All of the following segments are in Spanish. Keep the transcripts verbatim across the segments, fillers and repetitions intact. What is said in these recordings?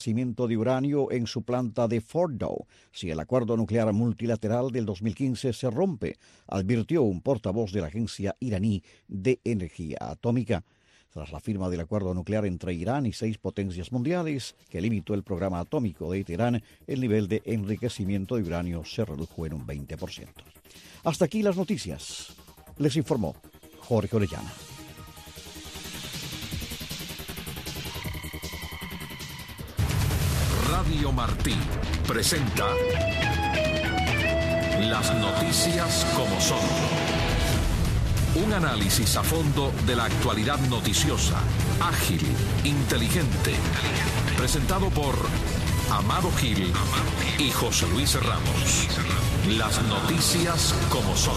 Yacimiento de uranio en su planta de Fordow si el acuerdo nuclear multilateral del dos mil quince se rompe, advirtió un portavoz de la Agencia Iraní de Energía Atómica. Tras la firma del acuerdo nuclear entre Irán y seis potencias mundiales que limitó el programa atómico de Teherán, el nivel de enriquecimiento de uranio se redujo en un veinte por ciento. Hasta aquí las noticias. Les informó Jorge Orellana. Radio Martí presenta las noticias como son. Un análisis a fondo de la actualidad noticiosa, ágil, inteligente, presentado por Amado Gil y José Luis Ramos. Las noticias como son.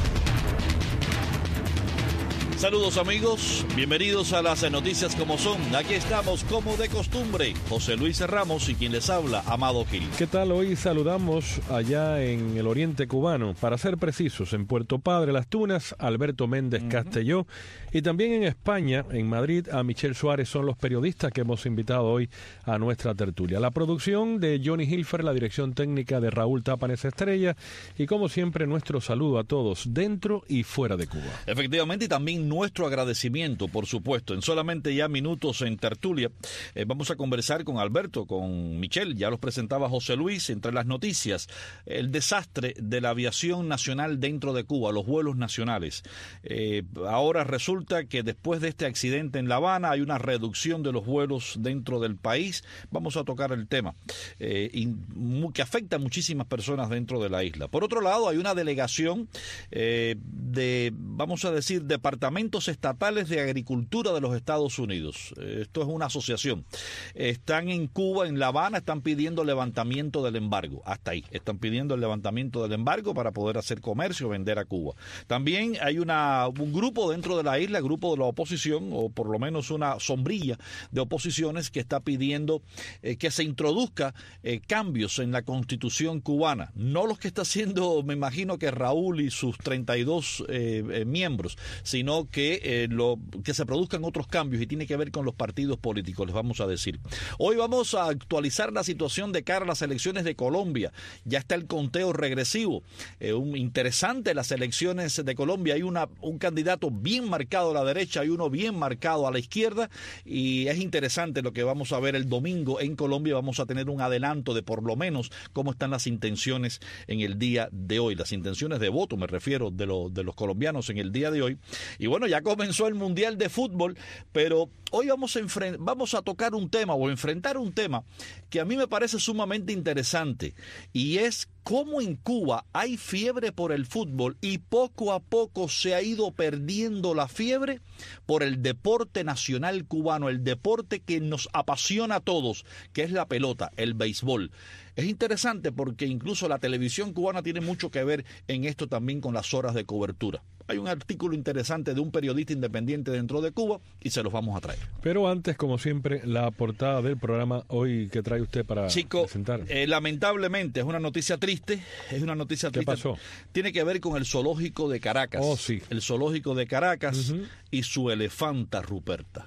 Saludos amigos, bienvenidos a las noticias como son. Aquí estamos como de costumbre, José Luis Ramos y quien les habla, Amado Gil. ¿Qué tal? Hoy saludamos allá en el oriente cubano, para ser precisos, en Puerto Padre Las Tunas, Alberto Méndez uh-huh. Castelló, y también en España, en Madrid, a Michelle Suárez. Son los periodistas que hemos invitado hoy a nuestra tertulia. La producción de Johnny Hilfer, la dirección técnica de Raúl Tápanes Estrella, y como siempre nuestro saludo a todos dentro y fuera de Cuba. Efectivamente, y también nuestro agradecimiento, por supuesto. En solamente ya minutos en tertulia eh, vamos a conversar con Alberto, con Michelle, ya los presentaba José Luis. Entre las noticias, el desastre de la aviación nacional dentro de Cuba, los vuelos nacionales. Eh, ahora resulta que después de este accidente en La Habana hay una reducción de los vuelos dentro del país. Vamos a tocar el tema eh, y, que afecta a muchísimas personas dentro de la isla. Por otro lado, hay una delegación eh, de, vamos a decir, departamentos estatales de agricultura de los Estados Unidos. Esto es una asociación. Están en Cuba, en La Habana, están pidiendo levantamiento del embargo. Hasta ahí. Están pidiendo el levantamiento del embargo para poder hacer comercio, vender a Cuba. También hay una, un grupo dentro de la isla, grupo de la oposición, o por lo menos una sombrilla de oposiciones que está pidiendo eh, que se introduzca eh, cambios en la Constitución cubana. No los que está haciendo, me imagino que Raúl y sus treinta y dos eh, eh, miembros, sino que, eh, lo, que se produzcan otros cambios, y tiene que ver con los partidos políticos, les vamos a decir. Hoy vamos a actualizar la situación de cara a las elecciones de Colombia. Ya está el conteo regresivo. Eh, un, interesante las elecciones de Colombia. Hay una, un candidato bien marcado a la derecha y uno bien marcado a la izquierda, y es interesante lo que vamos a ver el domingo en Colombia. Vamos a tener un adelanto de por lo menos cómo están las intenciones en el día de hoy. Las intenciones de voto, me refiero, de, lo, de los colombianos en el día de hoy. Y bueno, ya comenzó el Mundial de Fútbol, pero hoy vamos a, enfren- vamos a tocar un tema o enfrentar un tema que a mí me parece sumamente interesante, y es cómo en Cuba hay fiebre por el fútbol y poco a poco se ha ido perdiendo la fiebre por el deporte nacional cubano, el deporte que nos apasiona a todos, que es la pelota, el béisbol. Es interesante porque incluso la televisión cubana tiene mucho que ver en esto también con las horas de cobertura. Hay un artículo interesante de un periodista independiente dentro de Cuba y se los vamos a traer. Pero antes, como siempre, la portada del programa hoy que trae usted para Chico, presentar. Eh, lamentablemente es una noticia triste, es una noticia triste. ¿Qué pasó? Tiene que ver con el zoológico de Caracas. Oh, sí. El zoológico de Caracas uh-huh. y su elefanta Ruperta.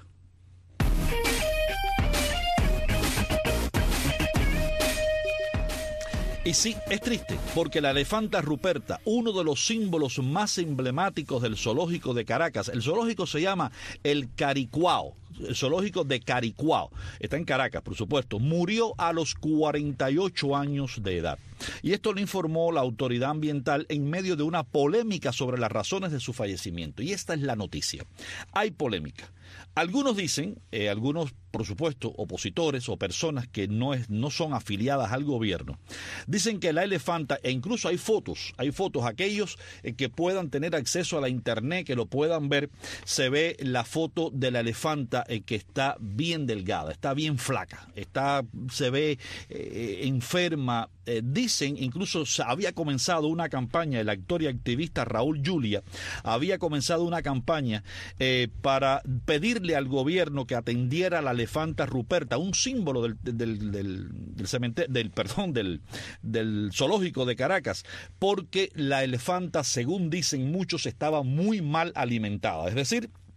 Y sí, es triste, porque la elefanta Ruperta, uno de los símbolos más emblemáticos del zoológico de Caracas, el zoológico se llama el Caricuao, el zoológico de Caricuao, está en Caracas, por supuesto, murió a los cuarenta y ocho años de edad. Y esto lo informó la autoridad ambiental en medio de una polémica sobre las razones de su fallecimiento. Y esta es la noticia. Hay polémica. Algunos dicen, eh, algunos, por supuesto, opositores o personas que no, es, no son afiliadas al gobierno, dicen que la elefanta, e incluso hay fotos, hay fotos, aquellos eh, que puedan tener acceso a la internet, que lo puedan ver, se ve la foto de la elefanta eh, que está bien delgada, está bien flaca, está, se ve eh, enferma. Eh, dicen, incluso había comenzado una campaña, el actor y activista Raúl Julia había comenzado una campaña eh, para pedirle al gobierno que atendiera a la elefanta Ruperta, un símbolo del, del, del, del cementerio, del, perdón, del, del zoológico de Caracas, porque la elefanta, según dicen muchos, estaba muy mal alimentada, es decir,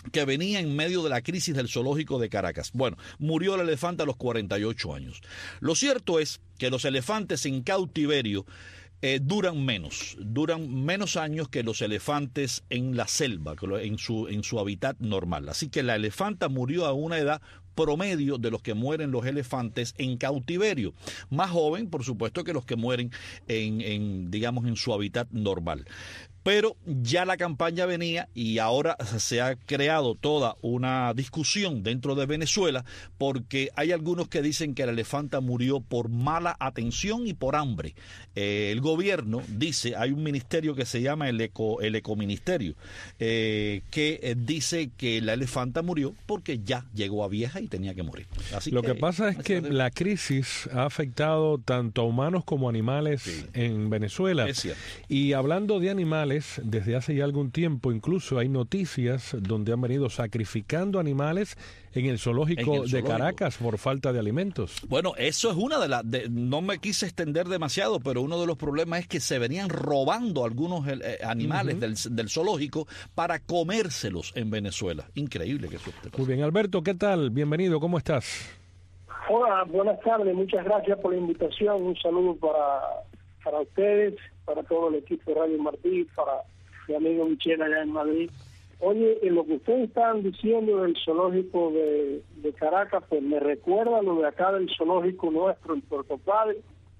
que venía en medio de la crisis del zoológico de Caracas. Bueno, murió el elefante a los cuarenta y ocho años. Lo cierto es que los elefantes en cautiverio eh, duran menos, duran menos años que los elefantes en la selva, en su, en su hábitat normal. Así que la elefanta murió a una edad promedio de los que mueren los elefantes en cautiverio, más joven, por supuesto, que los que mueren en, en digamos, en su hábitat normal. Pero ya la campaña venía y ahora se ha creado toda una discusión dentro de Venezuela porque hay algunos que dicen que la elefanta murió por mala atención y por hambre. Eh, el gobierno dice, hay un ministerio que se llama el, eco, el Ecoministerio, eh, que eh, dice que la elefanta murió porque ya llegó a vieja y tenía que morir. Así Lo que, que pasa es que la crisis ha afectado tanto a humanos como a animales sí. en Venezuela. Es cierto. Y hablando de animales, desde hace ya algún tiempo incluso hay noticias donde han venido sacrificando animales en el zoológico, en el zoológico. de Caracas por falta de alimentos. Bueno, eso es una de las... No me quise extender demasiado, pero uno de los problemas es que se venían robando algunos eh, animales uh-huh. del, del zoológico para comérselos en Venezuela. Increíble que eso esté pasando. Muy bien, Alberto, ¿qué tal? Bienvenido, ¿cómo estás? Hola, buenas tardes, muchas gracias por la invitación. Un saludo para, para ustedes, para todo el equipo de Radio Martí, para mi amigo Michel allá en Madrid. Oye, en lo que ustedes están diciendo del zoológico de, de Caracas, pues me recuerda lo de acá del zoológico nuestro en Puerto Padre,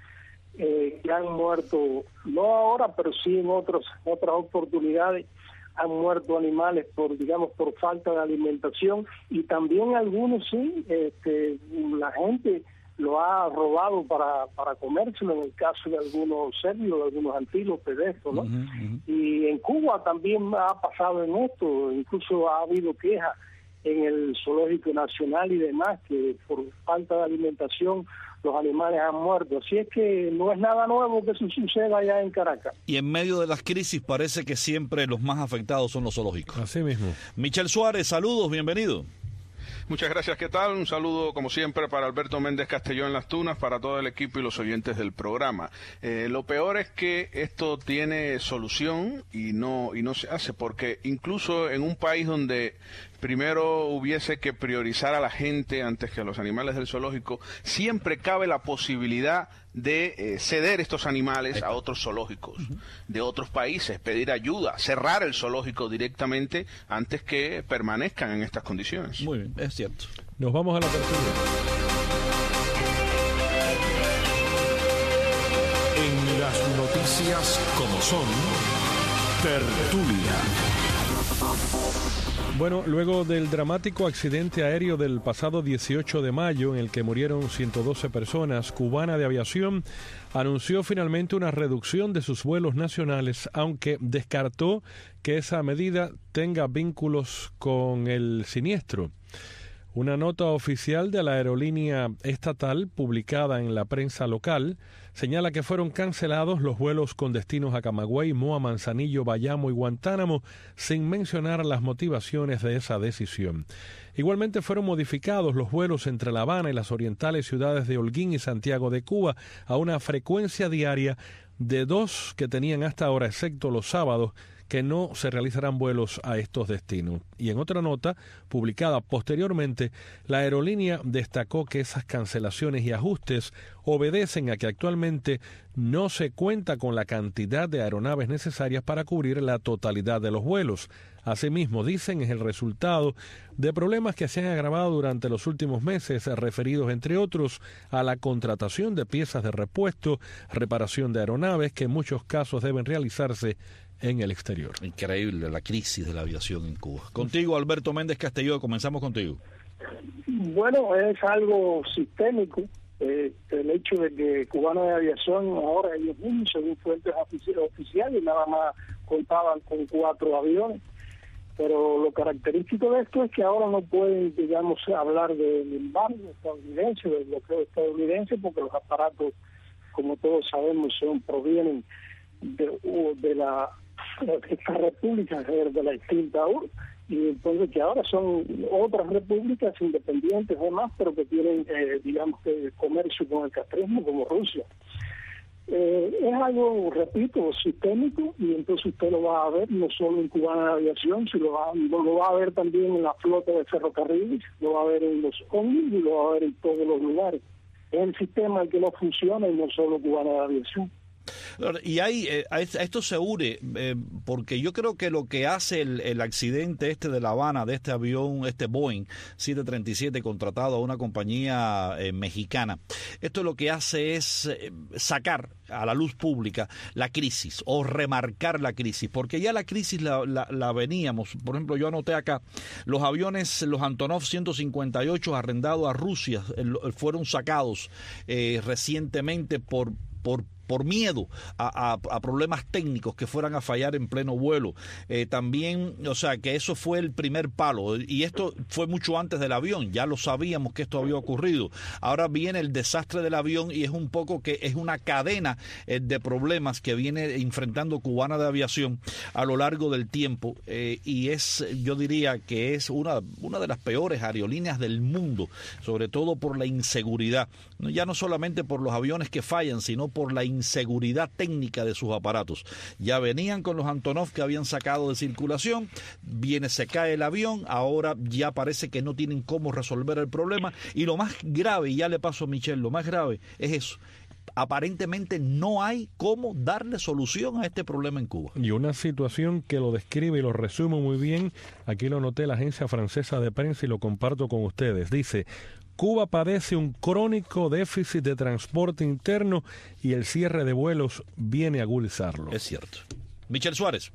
eh, que han muerto, no ahora, pero sí en otros, otras oportunidades, han muerto animales por, digamos, por falta de alimentación, y también algunos sí, este, la gente lo ha robado para para comérselo, en el caso de algunos cerdos, de algunos antílopes de esto, ¿no? Uh-huh, uh-huh. Y en Cuba también ha pasado en esto, incluso ha habido quejas en el Zoológico Nacional y demás, que por falta de alimentación los animales han muerto. Así es que no es nada nuevo que eso suceda allá en Caracas. Y en medio de las crisis parece que siempre los más afectados son los zoológicos. Así mismo. Michel Suárez, saludos, bienvenido. Muchas gracias, ¿qué tal? Un saludo, como siempre, para Alberto Méndez Castelló en Las Tunas, para todo el equipo y los oyentes del programa. Eh, lo peor es que esto tiene solución y no, y no se hace, porque incluso en un país donde primero hubiese que priorizar a la gente antes que a los animales del zoológico, siempre cabe la posibilidad de eh, ceder estos animales a otros zoológicos uh-huh. de otros países, pedir ayuda, cerrar el zoológico directamente antes que permanezcan en estas condiciones. Muy bien, es cierto. Nos vamos a la tertulia. En las noticias como son, tertulia. Bueno, luego del dramático accidente aéreo del pasado dieciocho de mayo, en el que murieron ciento doce personas, Cubana de Aviación anunció finalmente una reducción de sus vuelos nacionales, aunque descartó que esa medida tenga vínculos con el siniestro. Una nota oficial de la aerolínea estatal, publicada en la prensa local, señala que fueron cancelados los vuelos con destinos a Camagüey, Moa, Manzanillo, Bayamo y Guantánamo, sin mencionar las motivaciones de esa decisión. Igualmente fueron modificados los vuelos entre La Habana y las orientales ciudades de Holguín y Santiago de Cuba a una frecuencia diaria de dos que tenían hasta ahora, excepto los sábados, que no se realizarán vuelos a estos destinos. Y en otra nota, publicada posteriormente, la aerolínea destacó que esas cancelaciones y ajustes obedecen a que actualmente no se cuenta con la cantidad de aeronaves necesarias para cubrir la totalidad de los vuelos. Asimismo, dicen, es el resultado de problemas que se han agravado durante los últimos meses, referidos, entre otros, a la contratación de piezas de repuesto, reparación de aeronaves, que en muchos casos deben realizarse en el exterior. Increíble la crisis de la aviación en Cuba. Contigo, Alberto Méndez Castelló, comenzamos contigo. Bueno, es algo sistémico. Eh, el hecho de que Cubana de Aviación ahora ellos mismos, según fuentes oficiales, nada más contaban con cuatro aviones. Pero lo característico de esto es que ahora no pueden, digamos, hablar del embargo estadounidense, del bloqueo estadounidense, porque los aparatos, como todos sabemos, son provienen de, de la de esta república, de la extinta U R S S, y entonces que ahora son otras repúblicas independientes además, pero que tienen, eh, digamos, que comercio con el castrismo, como Rusia. Eh, es algo, repito, sistémico, y entonces usted lo va a ver no solo en Cubana de Aviación, sino lo va, lo va a ver también en la flota de ferrocarriles, lo va a ver en los ómnibus y lo va a ver en todos los lugares. Es el sistema el que no funciona y no solo Cubana de Aviación. Y hay, eh, a esto se une, eh, porque yo creo que lo que hace el, el accidente este de La Habana, de este avión, este Boeing siete treinta y siete contratado a una compañía eh, mexicana, esto lo que hace es eh, sacar a la luz pública la crisis o remarcar la crisis, porque ya la crisis la, la, la veníamos. Por ejemplo, yo anoté acá, los aviones, los Antonov ciento cincuenta y ocho arrendados a Rusia, eh, fueron sacados eh, recientemente por por por miedo a, a, a problemas técnicos que fueran a fallar en pleno vuelo. Eh, también, o sea, que eso fue el primer palo, y esto fue mucho antes del avión, ya lo sabíamos que esto había ocurrido. Ahora viene el desastre del avión, y es un poco que es una cadena eh, de problemas que viene enfrentando Cubana de Aviación a lo largo del tiempo, eh, y es, yo diría que es una, una de las peores aerolíneas del mundo, sobre todo por la inseguridad, ya no solamente por los aviones que fallan, sino por la inseguridad técnica de sus aparatos. Ya venían con los Antonov que habían sacado de circulación, viene, se cae el avión, ahora ya parece que no tienen cómo resolver el problema, y lo más grave, y ya le paso a Michelle, lo más grave es eso: aparentemente no hay cómo darle solución a este problema en Cuba. Y una situación que lo describe y lo resume muy bien, aquí lo noté la agencia francesa de prensa y lo comparto con ustedes. Dice: Cuba padece un crónico déficit de transporte interno y el cierre de vuelos viene a agudizarlo. Es cierto. Michel Suárez.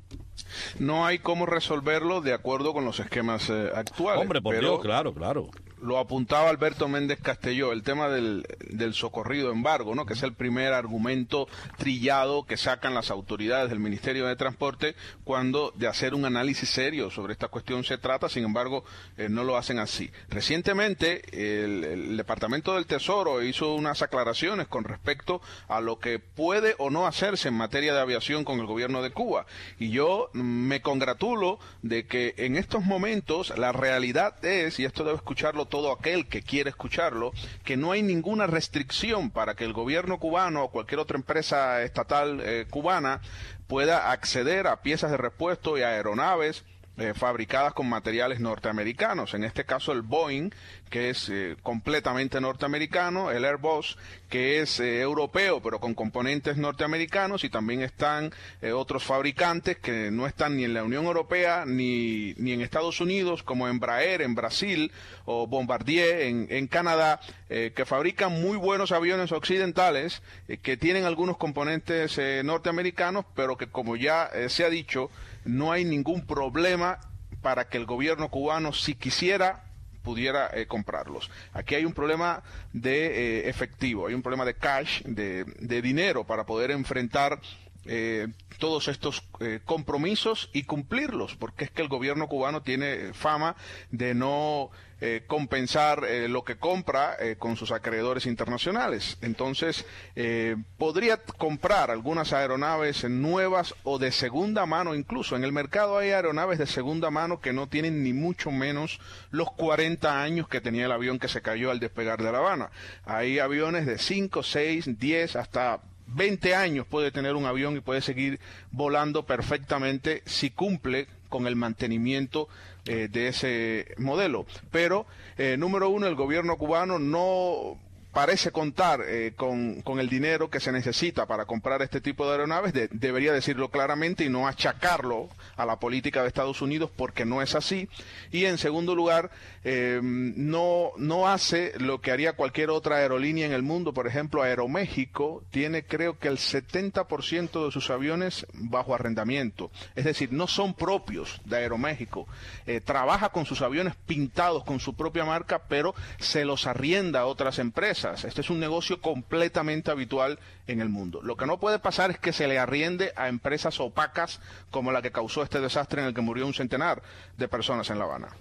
No hay cómo resolverlo de acuerdo con los esquemas eh, actuales. Hombre, por pero Dios, claro, claro. Lo apuntaba Alberto Méndez Castelló, el tema del, del socorrido embargo, ¿no? Que es el primer argumento trillado que sacan las autoridades del Ministerio de Transporte cuando de hacer un análisis serio sobre esta cuestión se trata. Sin embargo, eh, no lo hacen así. Recientemente, el, el Departamento del Tesoro hizo unas aclaraciones con respecto a lo que puede o no hacerse en materia de aviación con el gobierno de Cuba. Y yo me congratulo de que en estos momentos la realidad es, y esto debe escucharlo todo aquel que quiere escucharlo, que no hay ninguna restricción para que el gobierno cubano o cualquier otra empresa estatal eh, cubana pueda acceder a piezas de repuesto y a aeronaves Eh, fabricadas con materiales norteamericanos. En este caso el Boeing, que es eh, completamente norteamericano, el Airbus, que es eh, europeo pero con componentes norteamericanos, y también están eh, otros fabricantes que no están ni en la Unión Europea ni, ni en Estados Unidos, como Embraer en Brasil o Bombardier en, en Canadá, eh, que fabrican muy buenos aviones occidentales eh, que tienen algunos componentes eh, norteamericanos, pero que, como ya eh, se ha dicho, no hay ningún problema para que el gobierno cubano, si quisiera, pudiera eh, comprarlos. Aquí hay un problema de eh, efectivo, hay un problema de cash, de, de dinero para poder enfrentar eh, todos estos eh, compromisos y cumplirlos, porque es que el gobierno cubano tiene fama de no eh, compensar eh, lo que compra eh, con sus acreedores internacionales. Entonces, eh, podría comprar algunas aeronaves nuevas o de segunda mano. Incluso en el mercado hay aeronaves de segunda mano que no tienen ni mucho menos los cuarenta años que tenía el avión que se cayó al despegar de La Habana. Hay aviones de cinco, seis, diez, hasta veinte años puede tener un avión y puede seguir volando perfectamente si cumple con el mantenimiento eh, de ese modelo. Pero, eh, número uno, el gobierno cubano no parece contar eh, con, con el dinero que se necesita para comprar este tipo de aeronaves. De, debería decirlo claramente y no achacarlo a la política de Estados Unidos, porque no es así. Y en segundo lugar, eh, no, no hace lo que haría cualquier otra aerolínea en el mundo. Por ejemplo, Aeroméxico tiene, creo que el setenta por ciento de sus aviones bajo arrendamiento. Es decir, no son propios de Aeroméxico. Eh, trabaja con sus aviones pintados con su propia marca, pero se los arrienda a otras empresas. Este es un negocio completamente habitual en el mundo. Lo que no puede pasar es que se le arriende a empresas opacas como la que causó este desastre en el que murió un centenar de personas en La Habana.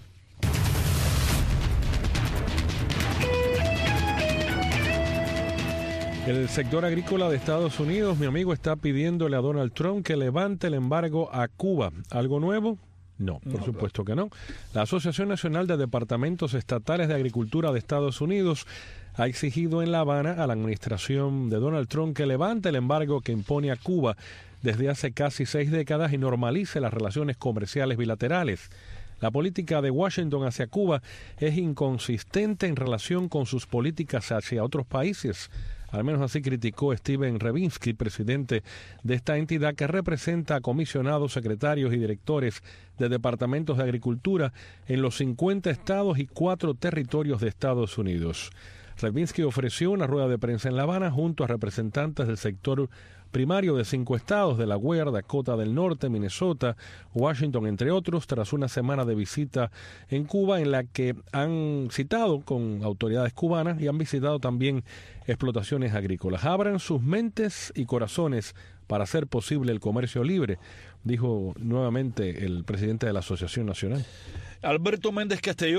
El sector agrícola de Estados Unidos, mi amigo, está pidiéndole a Donald Trump que levante el embargo a Cuba. ¿Algo nuevo? No, por no, supuesto claro. que no. La Asociación Nacional de Departamentos Estatales de Agricultura de Estados Unidos ha exigido en La Habana a la administración de Donald Trump que levante el embargo que impone a Cuba desde hace casi seis décadas y normalice las relaciones comerciales bilaterales. La política de Washington hacia Cuba es inconsistente en relación con sus políticas hacia otros países. Al menos así criticó Steven Revinsky, presidente de esta entidad que representa a comisionados, secretarios y directores de departamentos de agricultura en los cincuenta estados y cuatro territorios de Estados Unidos. Revinsky ofreció una rueda de prensa en La Habana junto a representantes del sector primario de cinco estados, Delaware, Dakota del Norte, Minnesota, Washington, entre otros, tras una semana de visita en Cuba en la que han citado con autoridades cubanas y han visitado también explotaciones agrícolas. Abran sus mentes y corazones para hacer posible el comercio libre, dijo nuevamente el presidente de la Asociación Nacional. Alberto Méndez Castelló.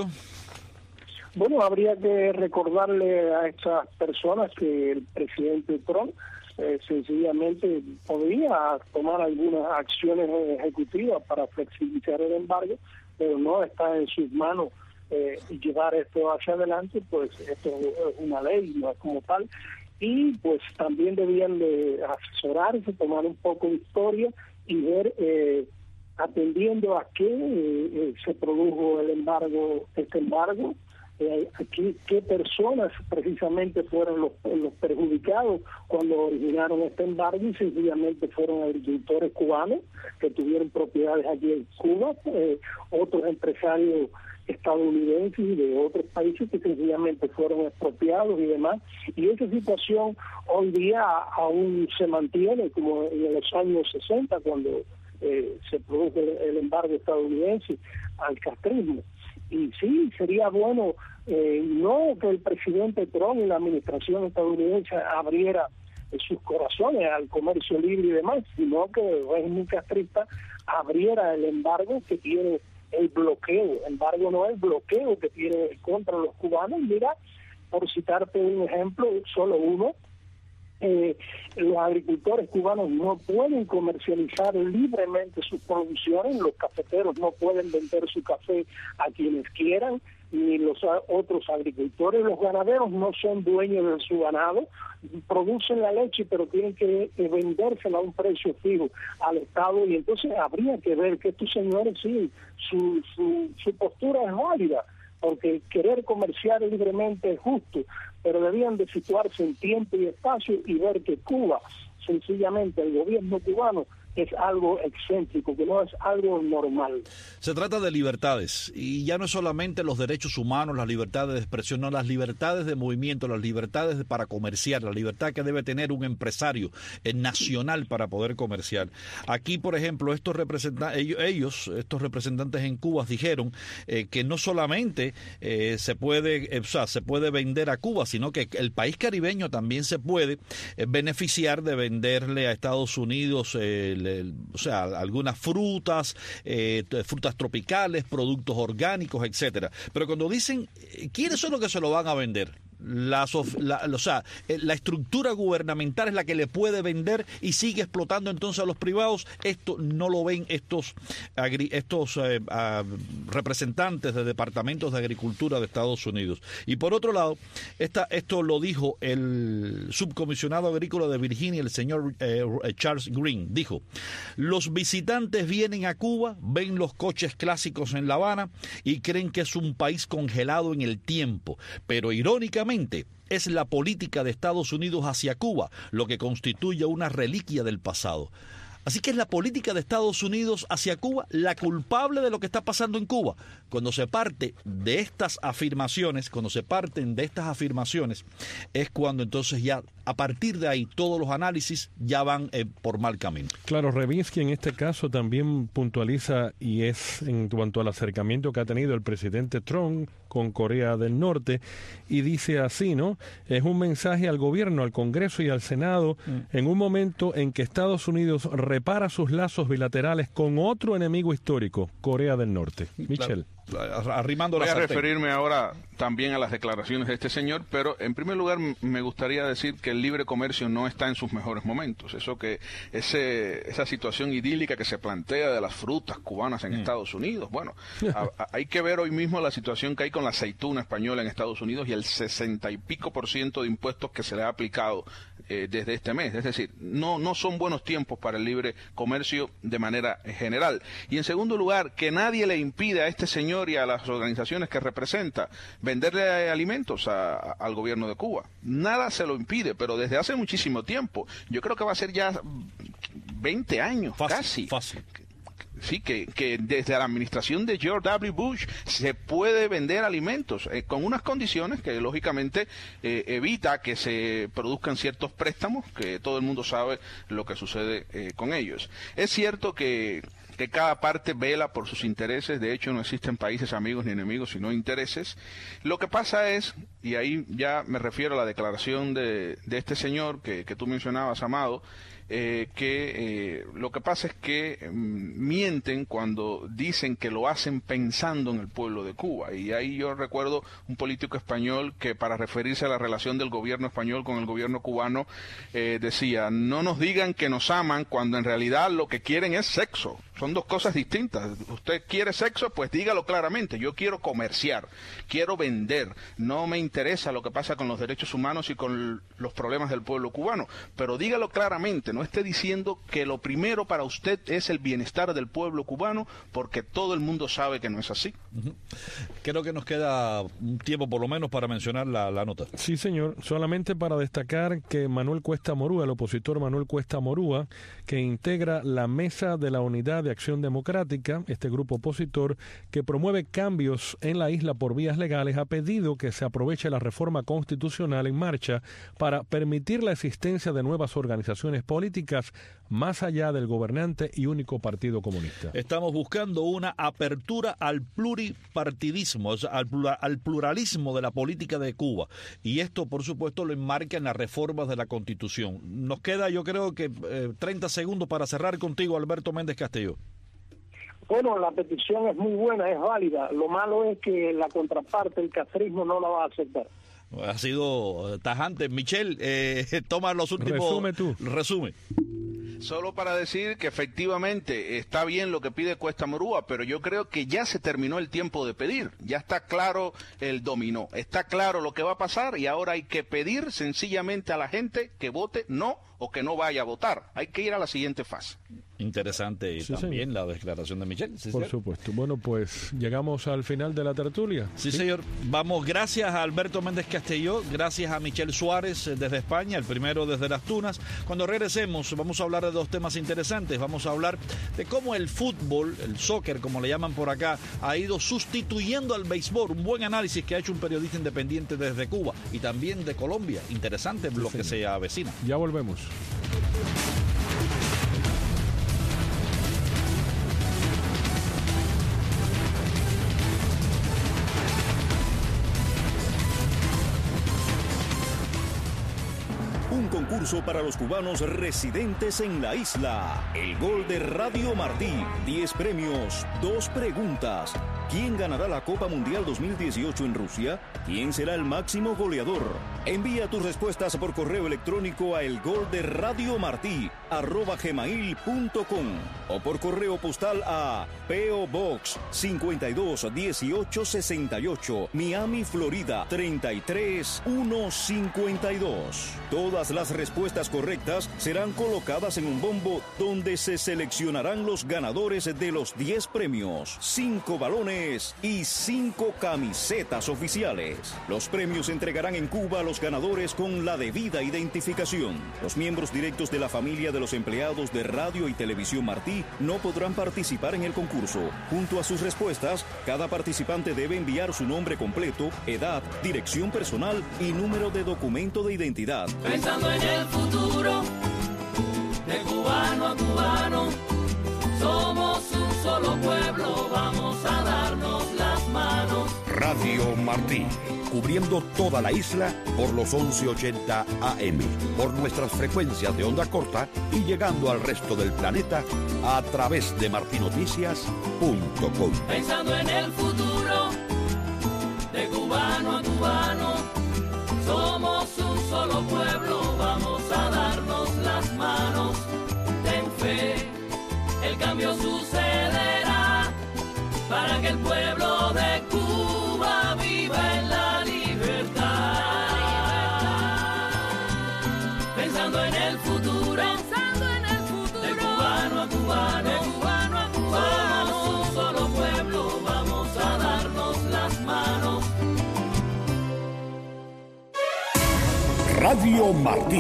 Bueno, habría que recordarle a estas personas que el presidente Trump Eh, sencillamente podría tomar algunas acciones ejecutivas para flexibilizar el embargo, pero no está en sus manos eh, llevar esto hacia adelante, pues esto es una ley, no es como tal, y pues también debían de asesorarse, tomar un poco de historia y ver, eh, atendiendo a qué eh, se produjo el embargo, este embargo, Eh, aquí, qué personas precisamente fueron los, los perjudicados cuando originaron este embargo, y sencillamente fueron agricultores cubanos que tuvieron propiedades allí en Cuba, eh, otros empresarios estadounidenses y de otros países que sencillamente fueron expropiados y demás, y esa situación hoy día aún se mantiene como en los años sesenta cuando eh, se produjo el, el embargo estadounidense al castrismo. Y sí, sería bueno eh, no que el presidente Trump y la administración estadounidense abriera eh, sus corazones al comercio libre y demás, sino que el régimen castrista abriera el embargo que tiene el bloqueo. El embargo no es el bloqueo que tiene contra los cubanos. Mira, por citarte un ejemplo, solo uno, Eh, los agricultores cubanos no pueden comercializar libremente sus producciones, los cafeteros no pueden vender su café a quienes quieran, ni los otros agricultores, los ganaderos no son dueños de su ganado, producen la leche pero tienen que, que vendérsela a un precio fijo al Estado, y entonces habría que ver que estos señores sí, su, su, su postura es válida, porque querer comerciar libremente es justo, pero debían de situarse en tiempo y espacio y ver que Cuba, sencillamente el gobierno cubano, es algo excéntrico, que no es algo normal. Se trata de libertades, y ya no es solamente los derechos humanos, las libertades de expresión, no, las libertades de movimiento, las libertades para comerciar, la libertad que debe tener un empresario nacional para poder comerciar. Aquí, por ejemplo, estos representantes, ellos, ellos estos representantes en Cuba dijeron eh, que no solamente eh, se puede, eh, o sea, se puede vender a Cuba, sino que el país caribeño también se puede eh, beneficiar de venderle a Estados Unidos eh, el o sea, algunas frutas, eh, frutas tropicales, productos orgánicos, etcétera. Pero cuando dicen, ¿quiénes son los que se lo van a vender? La, la, o sea, la estructura gubernamental es la que le puede vender y sigue explotando entonces a los privados. Esto no lo ven estos, agri, estos eh, uh, representantes de departamentos de agricultura de Estados Unidos. Y por otro lado, esta, esto lo dijo el subcomisionado agrícola de Virginia, el señor eh, Charles Green. Dijo, los visitantes vienen a Cuba, ven los coches clásicos en La Habana y creen que es un país congelado en el tiempo, pero irónicamente es la política de Estados Unidos hacia Cuba lo que constituye una reliquia del pasado. Así que es la política de Estados Unidos hacia Cuba la culpable de lo que está pasando en Cuba. Cuando se parte de estas afirmaciones, cuando se parten de estas afirmaciones, es cuando entonces ya a partir de ahí todos los análisis ya van eh, por mal camino. Claro, Revinsky en este caso también puntualiza, y es en cuanto al acercamiento que ha tenido el presidente Trump con Corea del Norte, y dice así, ¿no? Es un mensaje al gobierno, al Congreso y al Senado mm. en un momento en que Estados Unidos repara sus lazos bilaterales con otro enemigo histórico, Corea del Norte. Michelle. Claro. arrimando Voy la a sartén. referirme ahora también a las declaraciones de este señor, pero en primer lugar me gustaría decir que el libre comercio no está en sus mejores momentos. Eso que ese esa situación idílica que se plantea de las frutas cubanas en mm. Estados Unidos, bueno, a, a, hay que ver hoy mismo la situación que hay con la aceituna española en Estados Unidos y el sesenta y pico por ciento de impuestos que se le ha aplicado eh, desde este mes. Es decir, no no son buenos tiempos para el libre comercio de manera general. Y en segundo lugar, que nadie le impide a este señor y a las organizaciones que representa venderle alimentos a, a, al gobierno de Cuba. Nada se lo impide, pero desde hace muchísimo tiempo. Yo creo que va a ser ya veinte años, fácil, casi. Fácil. Sí, que, que desde la administración de George W. Bush se puede vender alimentos eh, con unas condiciones que lógicamente eh, evita que se produzcan ciertos préstamos, que todo el mundo sabe lo que sucede eh, con ellos. Es cierto que que cada parte vela por sus intereses, de hecho no existen países amigos ni enemigos, sino intereses. Lo que pasa es, y ahí ya me refiero a la declaración de, de este señor que, que tú mencionabas, Amado, eh, que eh, lo que pasa es que eh, mienten cuando dicen que lo hacen pensando en el pueblo de Cuba. Y ahí yo recuerdo un político español que para referirse a la relación del gobierno español con el gobierno cubano eh, decía, no nos digan que nos aman cuando en realidad lo que quieren es sexo. Son dos cosas distintas. Usted quiere sexo, pues dígalo claramente. Yo quiero comerciar, quiero vender. No me interesa lo que pasa con los derechos humanos y con los problemas del pueblo cubano. Pero dígalo claramente. No esté diciendo que lo primero para usted es el bienestar del pueblo cubano, porque todo el mundo sabe que no es así. Uh-huh. Creo que nos queda un tiempo por lo menos para mencionar la, la nota. Sí, señor. Solamente para destacar que Manuel Cuesta Morúa, el opositor Manuel Cuesta Morúa, que integra la Mesa de la Unidad de Acción Democrática, este grupo opositor que promueve cambios en la isla por vías legales, ha pedido que se aproveche la reforma constitucional en marcha para permitir la existencia de nuevas organizaciones políticas más allá del gobernante y único partido comunista. Estamos buscando una apertura al pluripartidismo, o sea, al, plural, al pluralismo de la política de Cuba, y esto por supuesto lo enmarca en las reformas de la Constitución. Nos queda yo creo que eh, treinta segundos para cerrar contigo, Alberto Méndez Castelló. Bueno, la petición es muy buena, es válida. Lo malo es que la contraparte, el castrismo, no la va a aceptar. Ha sido tajante. Michelle, eh, toma los últimos... Resume tú. Resume. Solo para decir que efectivamente está bien lo que pide Cuesta Morúa, pero yo creo que ya se terminó el tiempo de pedir. Ya está claro el dominó, está claro lo que va a pasar y ahora hay que pedir sencillamente a la gente que vote no o que no vaya a votar. Hay que ir a la siguiente fase. Interesante sí, también señor. La declaración de Michelle. ¿Sí, Por señor? supuesto. Bueno, pues llegamos al final de la tertulia. Sí, sí, señor. Vamos, gracias a Alberto Méndez Castelló, gracias a Michelle Suárez desde España, el primero desde Las Tunas. Cuando regresemos vamos a hablar de dos temas interesantes. Vamos a hablar de cómo el fútbol, el soccer, como le llaman por acá, ha ido sustituyendo al béisbol. Un buen análisis que ha hecho un periodista independiente desde Cuba y también de Colombia. Interesante lo que se avecina. Ya volvemos. Un concurso para los cubanos residentes en la isla. El gol de Radio Martí. diez premios, dos preguntas. ¿Quién ganará la Copa Mundial dos mil dieciocho en Rusia? ¿Quién será el máximo goleador? Envía tus respuestas por correo electrónico a elgolderadiomartí arroba gmail punto com o por correo postal a P O Box cincuenta y dos dieciocho sesenta y ocho, Miami, Florida treinta y tres mil ciento cincuenta y dos. Todas las respuestas correctas serán colocadas en un bombo donde se seleccionarán los ganadores de los diez premios, cinco balones y cinco camisetas oficiales. Los premios se entregarán en Cuba a los ganadores con la debida identificación. Los miembros directos de la familia de los empleados de Radio y Televisión Martí no podrán participar en el concurso. Junto a sus respuestas, cada participante debe enviar su nombre completo, edad, dirección personal y número de documento de identidad. Pensando en el futuro, de cubano a cubano, somos un solo pueblo, vamos a darnos las manos. Radio Martí, cubriendo toda la isla por los once ochenta A M, por nuestras frecuencias de onda corta y llegando al resto del planeta a través de martinoticias punto com. Pensando en el futuro. cubano, somos un solo pueblo, vamos a darnos las manos. Ten fe, el cambio sucederá para que el pueblo de Cuba viva en la libertad. Pensando en el futuro, pensando en el futuro, de cubano a cubano, de cubano a cubano, somos un solo pueblo, vamos a darnos las manos. Radio Martí,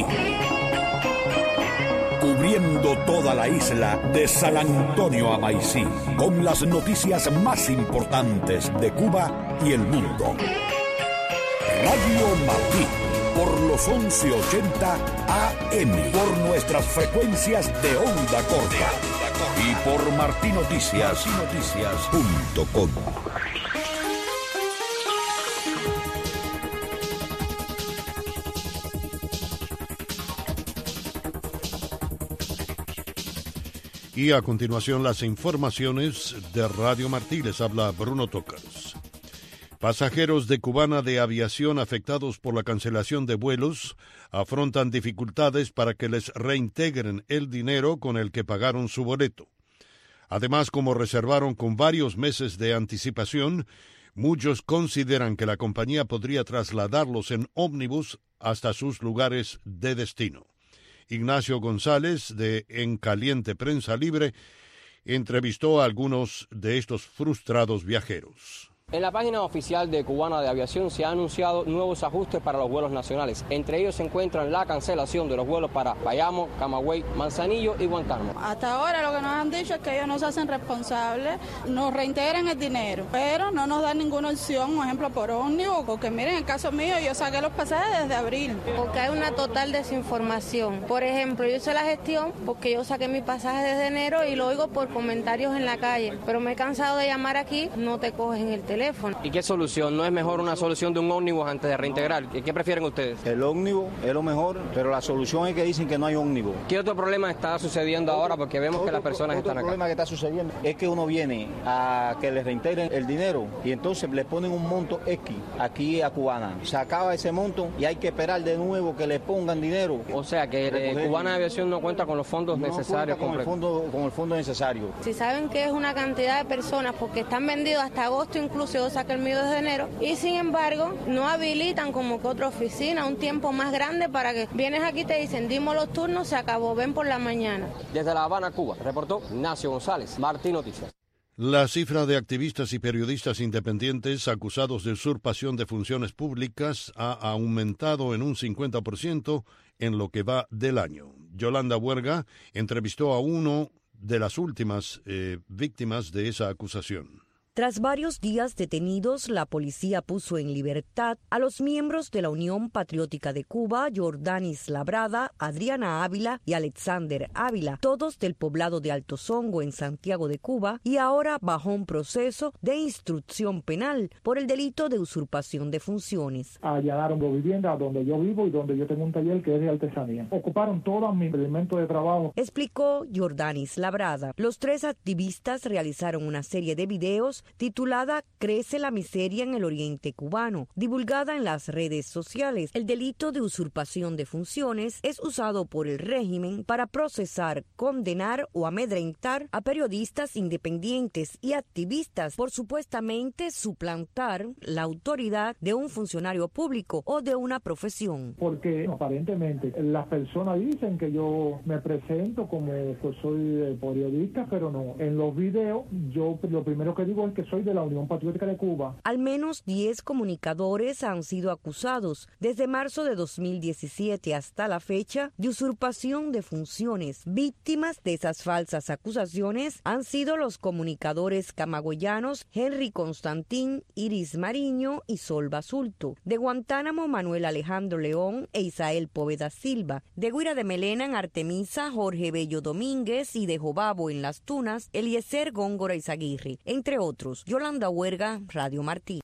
cubriendo toda la isla de San Antonio a Maicí, con las noticias más importantes de Cuba y el mundo. Radio Martí, por los once ochenta A M, por nuestras frecuencias de onda corta y por martí noticias punto com. Y a continuación las informaciones de Radio Martí. Les habla Bruno Tocas. Pasajeros de Cubana de Aviación afectados por la cancelación de vuelos afrontan dificultades para que les reintegren el dinero con el que pagaron su boleto. Además, como reservaron con varios meses de anticipación, muchos consideran que la compañía podría trasladarlos en ómnibus hasta sus lugares de destino. Ignacio González, de En Caliente Prensa Libre, entrevistó a algunos de estos frustrados viajeros. En la página oficial de Cubana de Aviación se han anunciado nuevos ajustes para los vuelos nacionales. Entre ellos se encuentran la cancelación de los vuelos para Bayamo, Camagüey, Manzanillo y Guantánamo. Hasta ahora lo que nos han dicho es que ellos no se hacen responsables, nos reintegran el dinero, pero no nos dan ninguna opción, por ejemplo, por ómnibus, porque miren, en el caso mío yo saqué los pasajes desde abril. Porque hay una total desinformación. Por ejemplo, yo hice la gestión porque yo saqué mi pasaje desde enero y lo oigo por comentarios en la calle, pero me he cansado de llamar aquí, no te cogen el teléfono. ¿Y qué solución? ¿No es mejor una solución de un ómnibus antes de reintegrar? ¿Qué prefieren ustedes? El ómnibus es lo mejor, pero la solución es que dicen que no hay ómnibus. ¿Qué otro problema está sucediendo otro, ahora? Porque vemos otro, que las personas otro están acá. El problema que está sucediendo es que uno viene a que les reintegren el dinero y entonces le ponen un monto X aquí a Cubana. Se acaba ese monto y hay que esperar de nuevo que le pongan dinero. O sea que eh, Cubana de Aviación no cuenta con los fondos no necesarios. Con el, fondo, con el fondo necesario. Si saben que es una cantidad de personas, porque están vendidos hasta agosto incluso, yo saqué el mío desde enero, y sin embargo no habilitan como que otra oficina, un tiempo más grande para que vienes aquí y te dicen, dimos los turnos, se acabó, ven por la mañana. Desde La Habana, Cuba, reportó Ignacio González, Martí Noticias. La cifra de activistas y periodistas independientes acusados de usurpación de funciones públicas ha aumentado en un cincuenta por ciento en lo que va del año. Yolanda Huerga entrevistó a uno de las últimas eh, víctimas de esa acusación. Tras varios días detenidos, la policía puso en libertad a los miembros de la Unión Patriótica de Cuba, Jordanis Labrada, Adriana Ávila y Alexander Ávila, todos del poblado de Alto Songo en Santiago de Cuba, y ahora bajo un proceso de instrucción penal por el delito de usurpación de funciones. Allanaron dos viviendas donde yo vivo y donde yo tengo un taller que es de artesanía. Ocuparon todos mis elementos de trabajo. Explicó Jordanis Labrada. Los tres activistas realizaron una serie de videos titulada Crece la miseria en el oriente cubano, divulgada en las redes sociales. El delito de usurpación de funciones es usado por el régimen para procesar, condenar o amedrentar a periodistas independientes y activistas por supuestamente suplantar la autoridad de un funcionario público o de una profesión. Porque aparentemente las personas dicen que yo me presento como pues soy periodista, pero no. En los videos yo lo primero que digo es que soy de la Unión Patriótica de Cuba. Al menos diez comunicadores han sido acusados desde marzo de dos mil diecisiete hasta la fecha de usurpación de funciones. Víctimas de esas falsas acusaciones han sido los comunicadores camagüeyanos Henry Constantín, Iris Mariño y Sol Basulto. De Guantánamo, Manuel Alejandro León e Isael Poveda Silva. De Guira de Melena en Artemisa, Jorge Bello Domínguez, y de Jobabo en Las Tunas, Eliezer Góngora Izaguirre, entre otros. Yolanda Huerga, Radio Martí.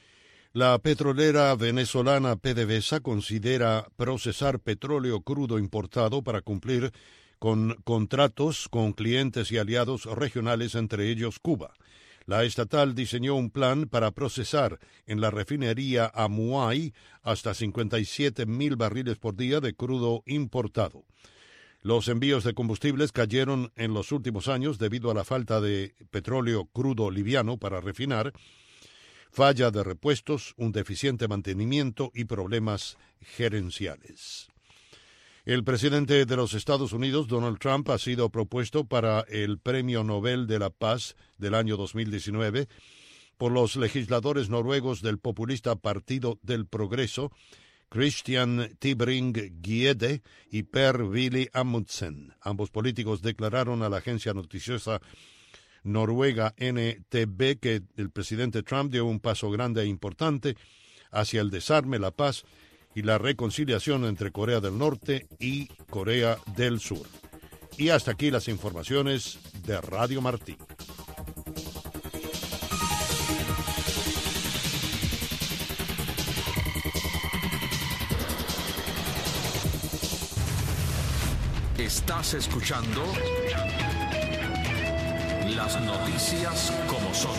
La petrolera venezolana PDVSA considera procesar petróleo crudo importado para cumplir con contratos con clientes y aliados regionales, entre ellos Cuba. La estatal diseñó un plan para procesar en la refinería Amuay hasta cincuenta y siete mil barriles por día de crudo importado. Los envíos de combustibles cayeron en los últimos años debido a la falta de petróleo crudo liviano para refinar, falla de repuestos, un deficiente mantenimiento y problemas gerenciales. El presidente de los Estados Unidos, Donald Trump, ha sido propuesto para el Premio Nobel de la Paz del año dos mil diecinueve por los legisladores noruegos del populista Partido del Progreso, Christian Tybring-Gjedde y Per-Willy Amundsen. Ambos políticos declararon a la agencia noticiosa noruega N T V que el presidente Trump dio un paso grande e importante hacia el desarme, la paz y la reconciliación entre Corea del Norte y Corea del Sur. Y hasta aquí las informaciones de Radio Martí. Estás escuchando las noticias como son.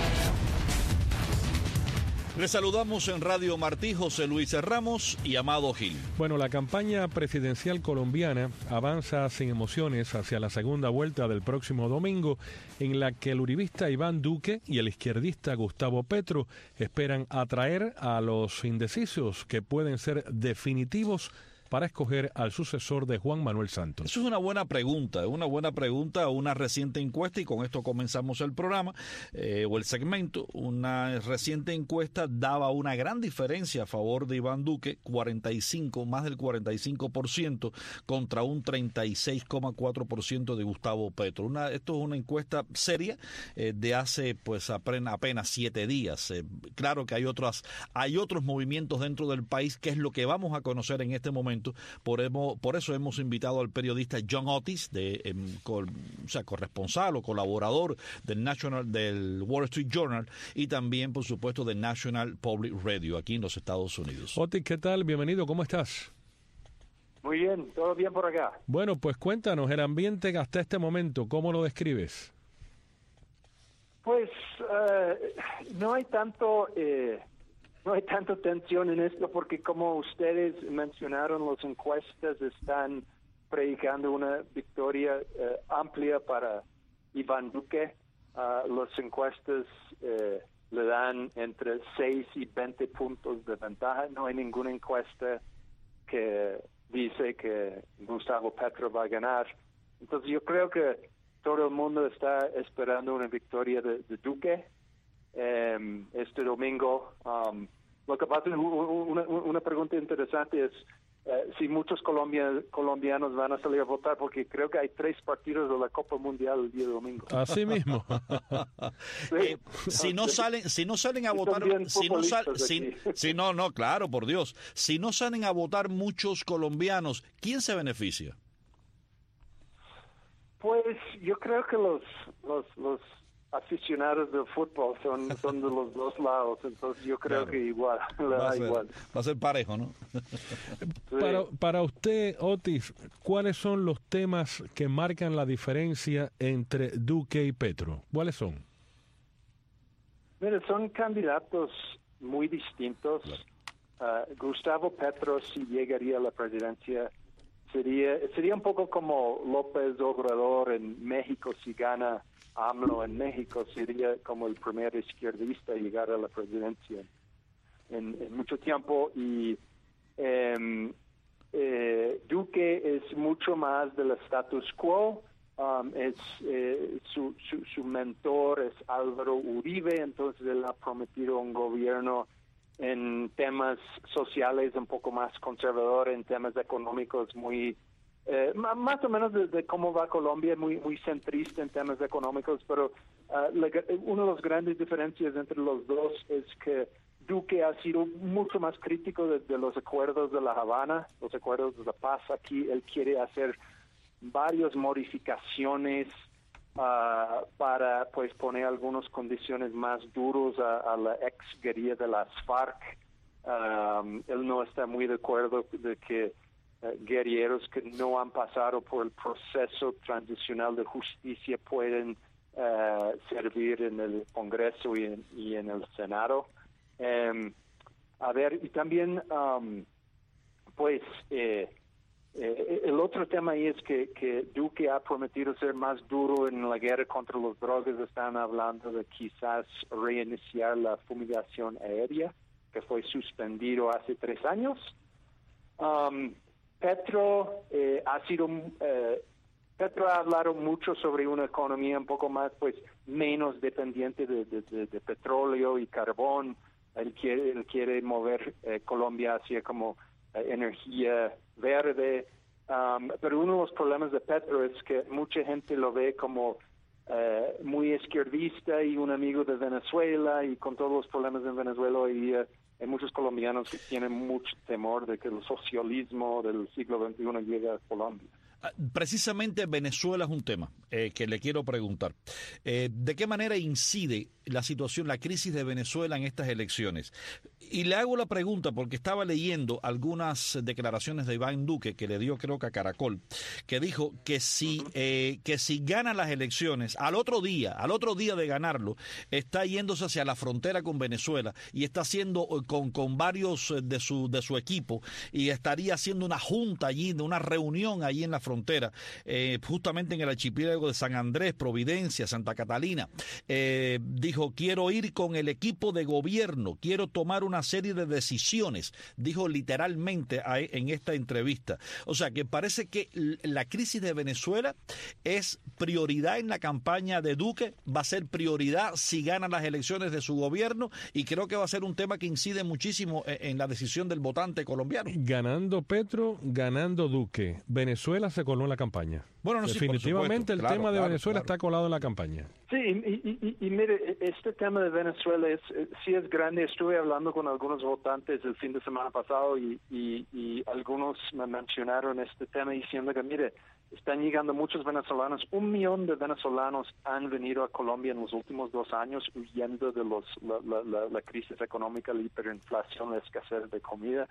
Les saludamos en Radio Martí, José Luis Ramos y Amado Gil. Bueno, la campaña presidencial colombiana avanza sin emociones hacia la segunda vuelta del próximo domingo, en la que el uribista Iván Duque y el izquierdista Gustavo Petro esperan atraer a los indecisos que pueden ser definitivos para escoger al sucesor de Juan Manuel Santos? Eso es una buena pregunta, es una buena pregunta, una reciente encuesta, y con esto comenzamos el programa, eh, o el segmento. Una reciente encuesta daba una gran diferencia a favor de Iván Duque, cuarenta y cinco, más del cuarenta y cinco por ciento contra un treinta y seis coma cuatro por ciento de Gustavo Petro. Una, esto es una encuesta seria eh, de hace pues apenas, apenas siete días. Eh, claro que hay otras, hay otros movimientos dentro del país, que es lo que vamos a conocer en este momento. Por, hemos, por eso hemos invitado al periodista John Otis, de, eh, co, o sea, corresponsal o colaborador del National, del Wall Street Journal, y también, por supuesto, del National Public Radio aquí en los Estados Unidos. Otis, ¿qué tal? Bienvenido, ¿cómo estás? Muy bien, todo bien por acá. Bueno, pues cuéntanos el ambiente hasta este momento, ¿cómo lo describes? Pues uh, no hay tanto... Eh, No hay tanta tensión en esto porque, como ustedes mencionaron, las encuestas están predicando una victoria eh, amplia para Iván Duque. Uh, las encuestas eh, le dan entre seis y veinte puntos de ventaja. No hay ninguna encuesta que dice que Gustavo Petro va a ganar. Entonces yo creo que todo el mundo está esperando una victoria de, de Duque. Um, este domingo, um, lo que pasa, una, una pregunta interesante es uh, si muchos colombia, colombianos van a salir a votar, porque creo que hay tres partidos de la Copa Mundial el día domingo. Así mismo. Sí. eh, si no salen, si no salen a votar, si no, sal, si, si no, no, claro, por Dios, si no salen a votar muchos colombianos, ¿quién se beneficia? Pues yo creo que los los los aficionados del fútbol son, son de los dos lados, entonces yo creo claro. que igual, va a, ser, igual. va a ser parejo, ¿no? Sí. Para, para usted, Otis, ¿cuáles son los temas que marcan la diferencia entre Duque y Petro? ¿Cuáles son? Mire, son candidatos muy distintos. Claro. Uh, Gustavo Petro, si llegaría a la presidencia, sería sería un poco como López Obrador en México. Si gana AMLO en México, sería como el primer izquierdista a llegar a la presidencia en, en mucho tiempo. Y eh, eh, Duque es mucho más del status quo. Um, es eh, su, su, su mentor es Álvaro Uribe, entonces él ha prometido un gobierno en temas sociales un poco más conservador, en temas económicos muy Eh, más o menos de, de cómo va Colombia, muy muy centrista en temas económicos, pero uh, la, una de las grandes diferencias entre los dos es que Duque ha sido mucho más crítico de, de los acuerdos de La Habana, los acuerdos de la paz. Aquí él quiere hacer varias modificaciones uh, para pues poner algunas condiciones más duras a, a la ex guerrilla de las FARC. Um, él no está muy de acuerdo de que Uh, guerrilleros que no han pasado por el proceso transicional de justicia pueden uh, servir en el Congreso y en, y en el Senado. Um, a ver, y también, um, pues, eh, eh, el otro tema ahí es que, que Duque ha prometido ser más duro en la guerra contra los drogas. Están hablando de quizás reiniciar la fumigación aérea, que fue suspendido hace tres años. Um, Petro eh, ha sido eh, Petro ha hablado mucho sobre una economía un poco más, pues, menos dependiente de, de, de, de petróleo y carbón. Él quiere, él quiere mover eh, Colombia hacia como eh, energía verde. Um, pero uno de los problemas de Petro es que mucha gente lo ve como eh, muy izquierdista y un amigo de Venezuela, y con todos los problemas en Venezuela hoy día hay muchos colombianos que tienen mucho temor de que el socialismo del siglo veintiuno llegue a Colombia. Precisamente Venezuela es un tema eh, que le quiero preguntar. Eh, ¿De qué manera incide la situación, la crisis de Venezuela en estas elecciones? Y le hago la pregunta porque estaba leyendo algunas declaraciones de Iván Duque, que le dio creo que a Caracol, que dijo que si, eh, que si gana las elecciones, al otro día, al otro día de ganarlo, está yéndose hacia la frontera con Venezuela y está haciendo con, con varios de su, de su equipo, y estaría haciendo una junta allí, una reunión allí en la frontera. frontera, eh, justamente en el archipiélago de San Andrés, Providencia, Santa Catalina. Eh, dijo, quiero ir con el equipo de gobierno, quiero tomar una serie de decisiones, dijo literalmente a, en esta entrevista. O sea, que parece que la crisis de Venezuela es prioridad en la campaña de Duque, va a ser prioridad si gana las elecciones de su gobierno, y creo que va a ser un tema que incide muchísimo en, en la decisión del votante colombiano. Ganando Petro, ganando Duque, Venezuela se coló en la campaña. Bueno, no, definitivamente sí, el claro, tema de claro, Venezuela claro. está colado en la campaña. Sí, y, y, y, y mire, este tema de Venezuela es, sí es grande. Estuve hablando con algunos votantes el fin de semana pasado y, y, y algunos me mencionaron este tema diciendo que, mire, están llegando muchos venezolanos. Un millón de venezolanos han venido a Colombia en los últimos dos años huyendo de los la, la, la, la crisis económica, la hiperinflación, la escasez de comida.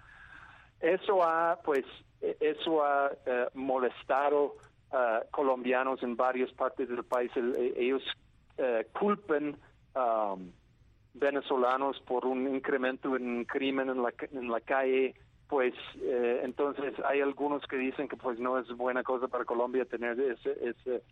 Eso ha, pues, eso ha eh, molestado a uh, colombianos en varias partes del país. El, ellos uh, culpan um, venezolanos por un incremento en crimen en la, en la calle. Pues eh, entonces hay algunos que dicen que pues no es buena cosa para Colombia tener ese ese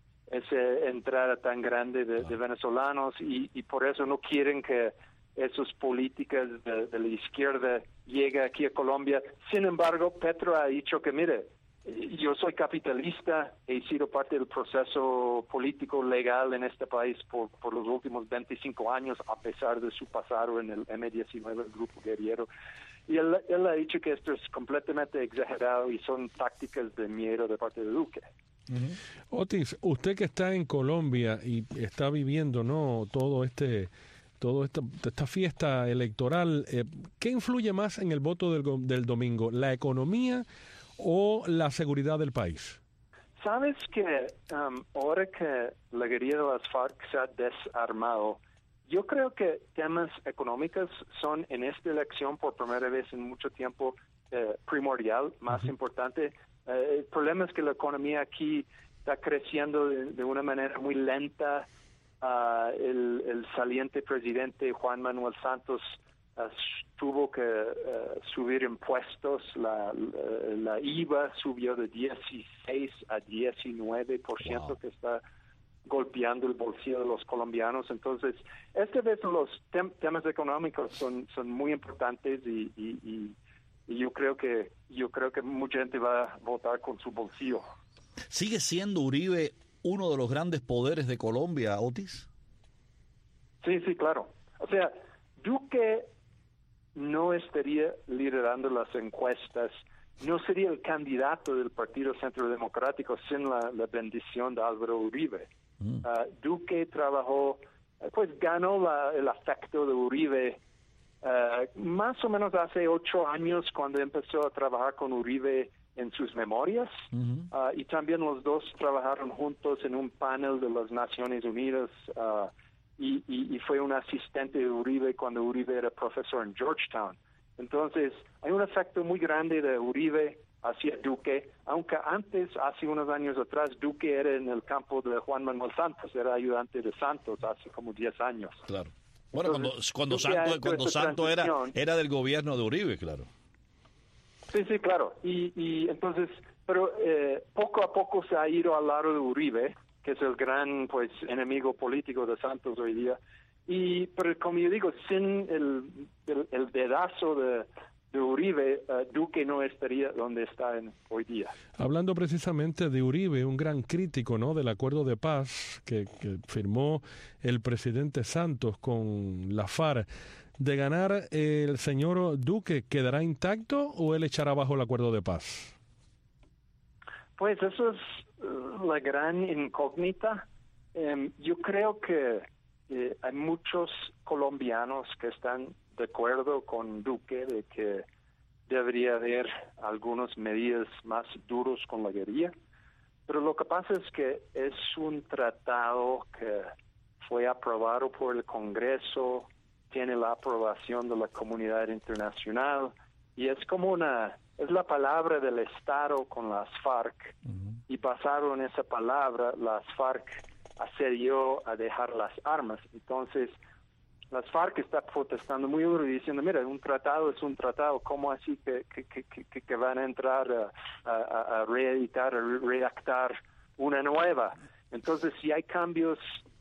ese entrada tan grande de, de venezolanos, y, y por eso no quieren que esas políticas de, de la izquierda lleguen aquí a Colombia. Sin embargo, Petro ha dicho que, mire, yo soy capitalista, he sido parte del proceso político legal en este país por, por los últimos veinticinco años, a pesar de su pasado en el eme diecinueve, el grupo guerrillero. Y él, él ha dicho que esto es completamente exagerado y son tácticas de miedo de parte de Duque. Uh-huh. Otis, usted que está en Colombia y está viviendo, ¿no?, todo este... toda esta, esta fiesta electoral, eh, ¿qué influye más en el voto del, del domingo? ¿La economía o la seguridad del país? Sabes que um, ahora que la guerrilla de las FARC se ha desarmado, yo creo que temas económicos son en esta elección por primera vez en mucho tiempo eh, primordial, más uh-huh. importante. Eh, el problema es que la economía aquí está creciendo de, de una manera muy lenta. Uh, el, el saliente presidente Juan Manuel Santos uh, tuvo que uh, subir impuestos. La, la, la I V A subió de dieciséis a diecinueve por ciento, wow. que está golpeando el bolsillo de los colombianos. Entonces, esta vez los tem- temas económicos son son muy importantes, y, y, y, y yo creo que yo creo que mucha gente va a votar con su bolsillo. ¿Sigue siendo Uribe uno de los grandes poderes de Colombia, Otis? Sí, sí, claro. O sea, Duque no estaría liderando las encuestas, no sería el candidato del Partido Centro Democrático sin la, la bendición de Álvaro Uribe. Mm. Uh, Duque trabajó, pues ganó la, el afecto de Uribe uh, más o menos hace ocho años, cuando empezó a trabajar con Uribe en sus memorias, uh-huh. uh, y también los dos trabajaron juntos en un panel de las Naciones Unidas, uh, y, y, y fue un asistente de Uribe cuando Uribe era profesor en Georgetown. Entonces, hay un efecto muy grande de Uribe hacia Duque, aunque antes, hace unos años atrás, Duque era en el campo de Juan Manuel Santos, era ayudante de Santos hace como diez años. Claro. Bueno, Entonces, cuando, cuando Duque Santos, ha hecho cuando esa Santos era, transición. era del gobierno de Uribe, claro. Sí, sí, claro. Y, y entonces, pero eh, poco a poco se ha ido al lado de Uribe, que es el gran pues enemigo político de Santos hoy día. Y pero como yo digo, sin el, el, el dedazo de, de Uribe, uh, Duque no estaría donde está en, hoy día. Hablando precisamente de Uribe, un gran crítico, ¿no?, del acuerdo de paz que, que firmó el presidente Santos con la FARC, de ganar, ¿el señor Duque quedará intacto o él echará abajo el acuerdo de paz? Pues eso es uh, la gran incógnita. Um, yo creo que eh, hay muchos colombianos que están de acuerdo con Duque de que debería haber algunas medidas más duras con la guerrilla, pero lo que pasa es que es un tratado que fue aprobado por el Congreso, tiene la aprobación de la comunidad internacional y es como una, es la palabra del Estado con las FARC. Uh-huh. Y basado en esa palabra, las FARC accedió a dejar las armas. Entonces, las FARC está protestando muy duro y diciendo, mira, un tratado es un tratado, ¿cómo así que, que, que, que, que van a entrar a, a, a reeditar, a redactar una nueva? Entonces, si hay cambios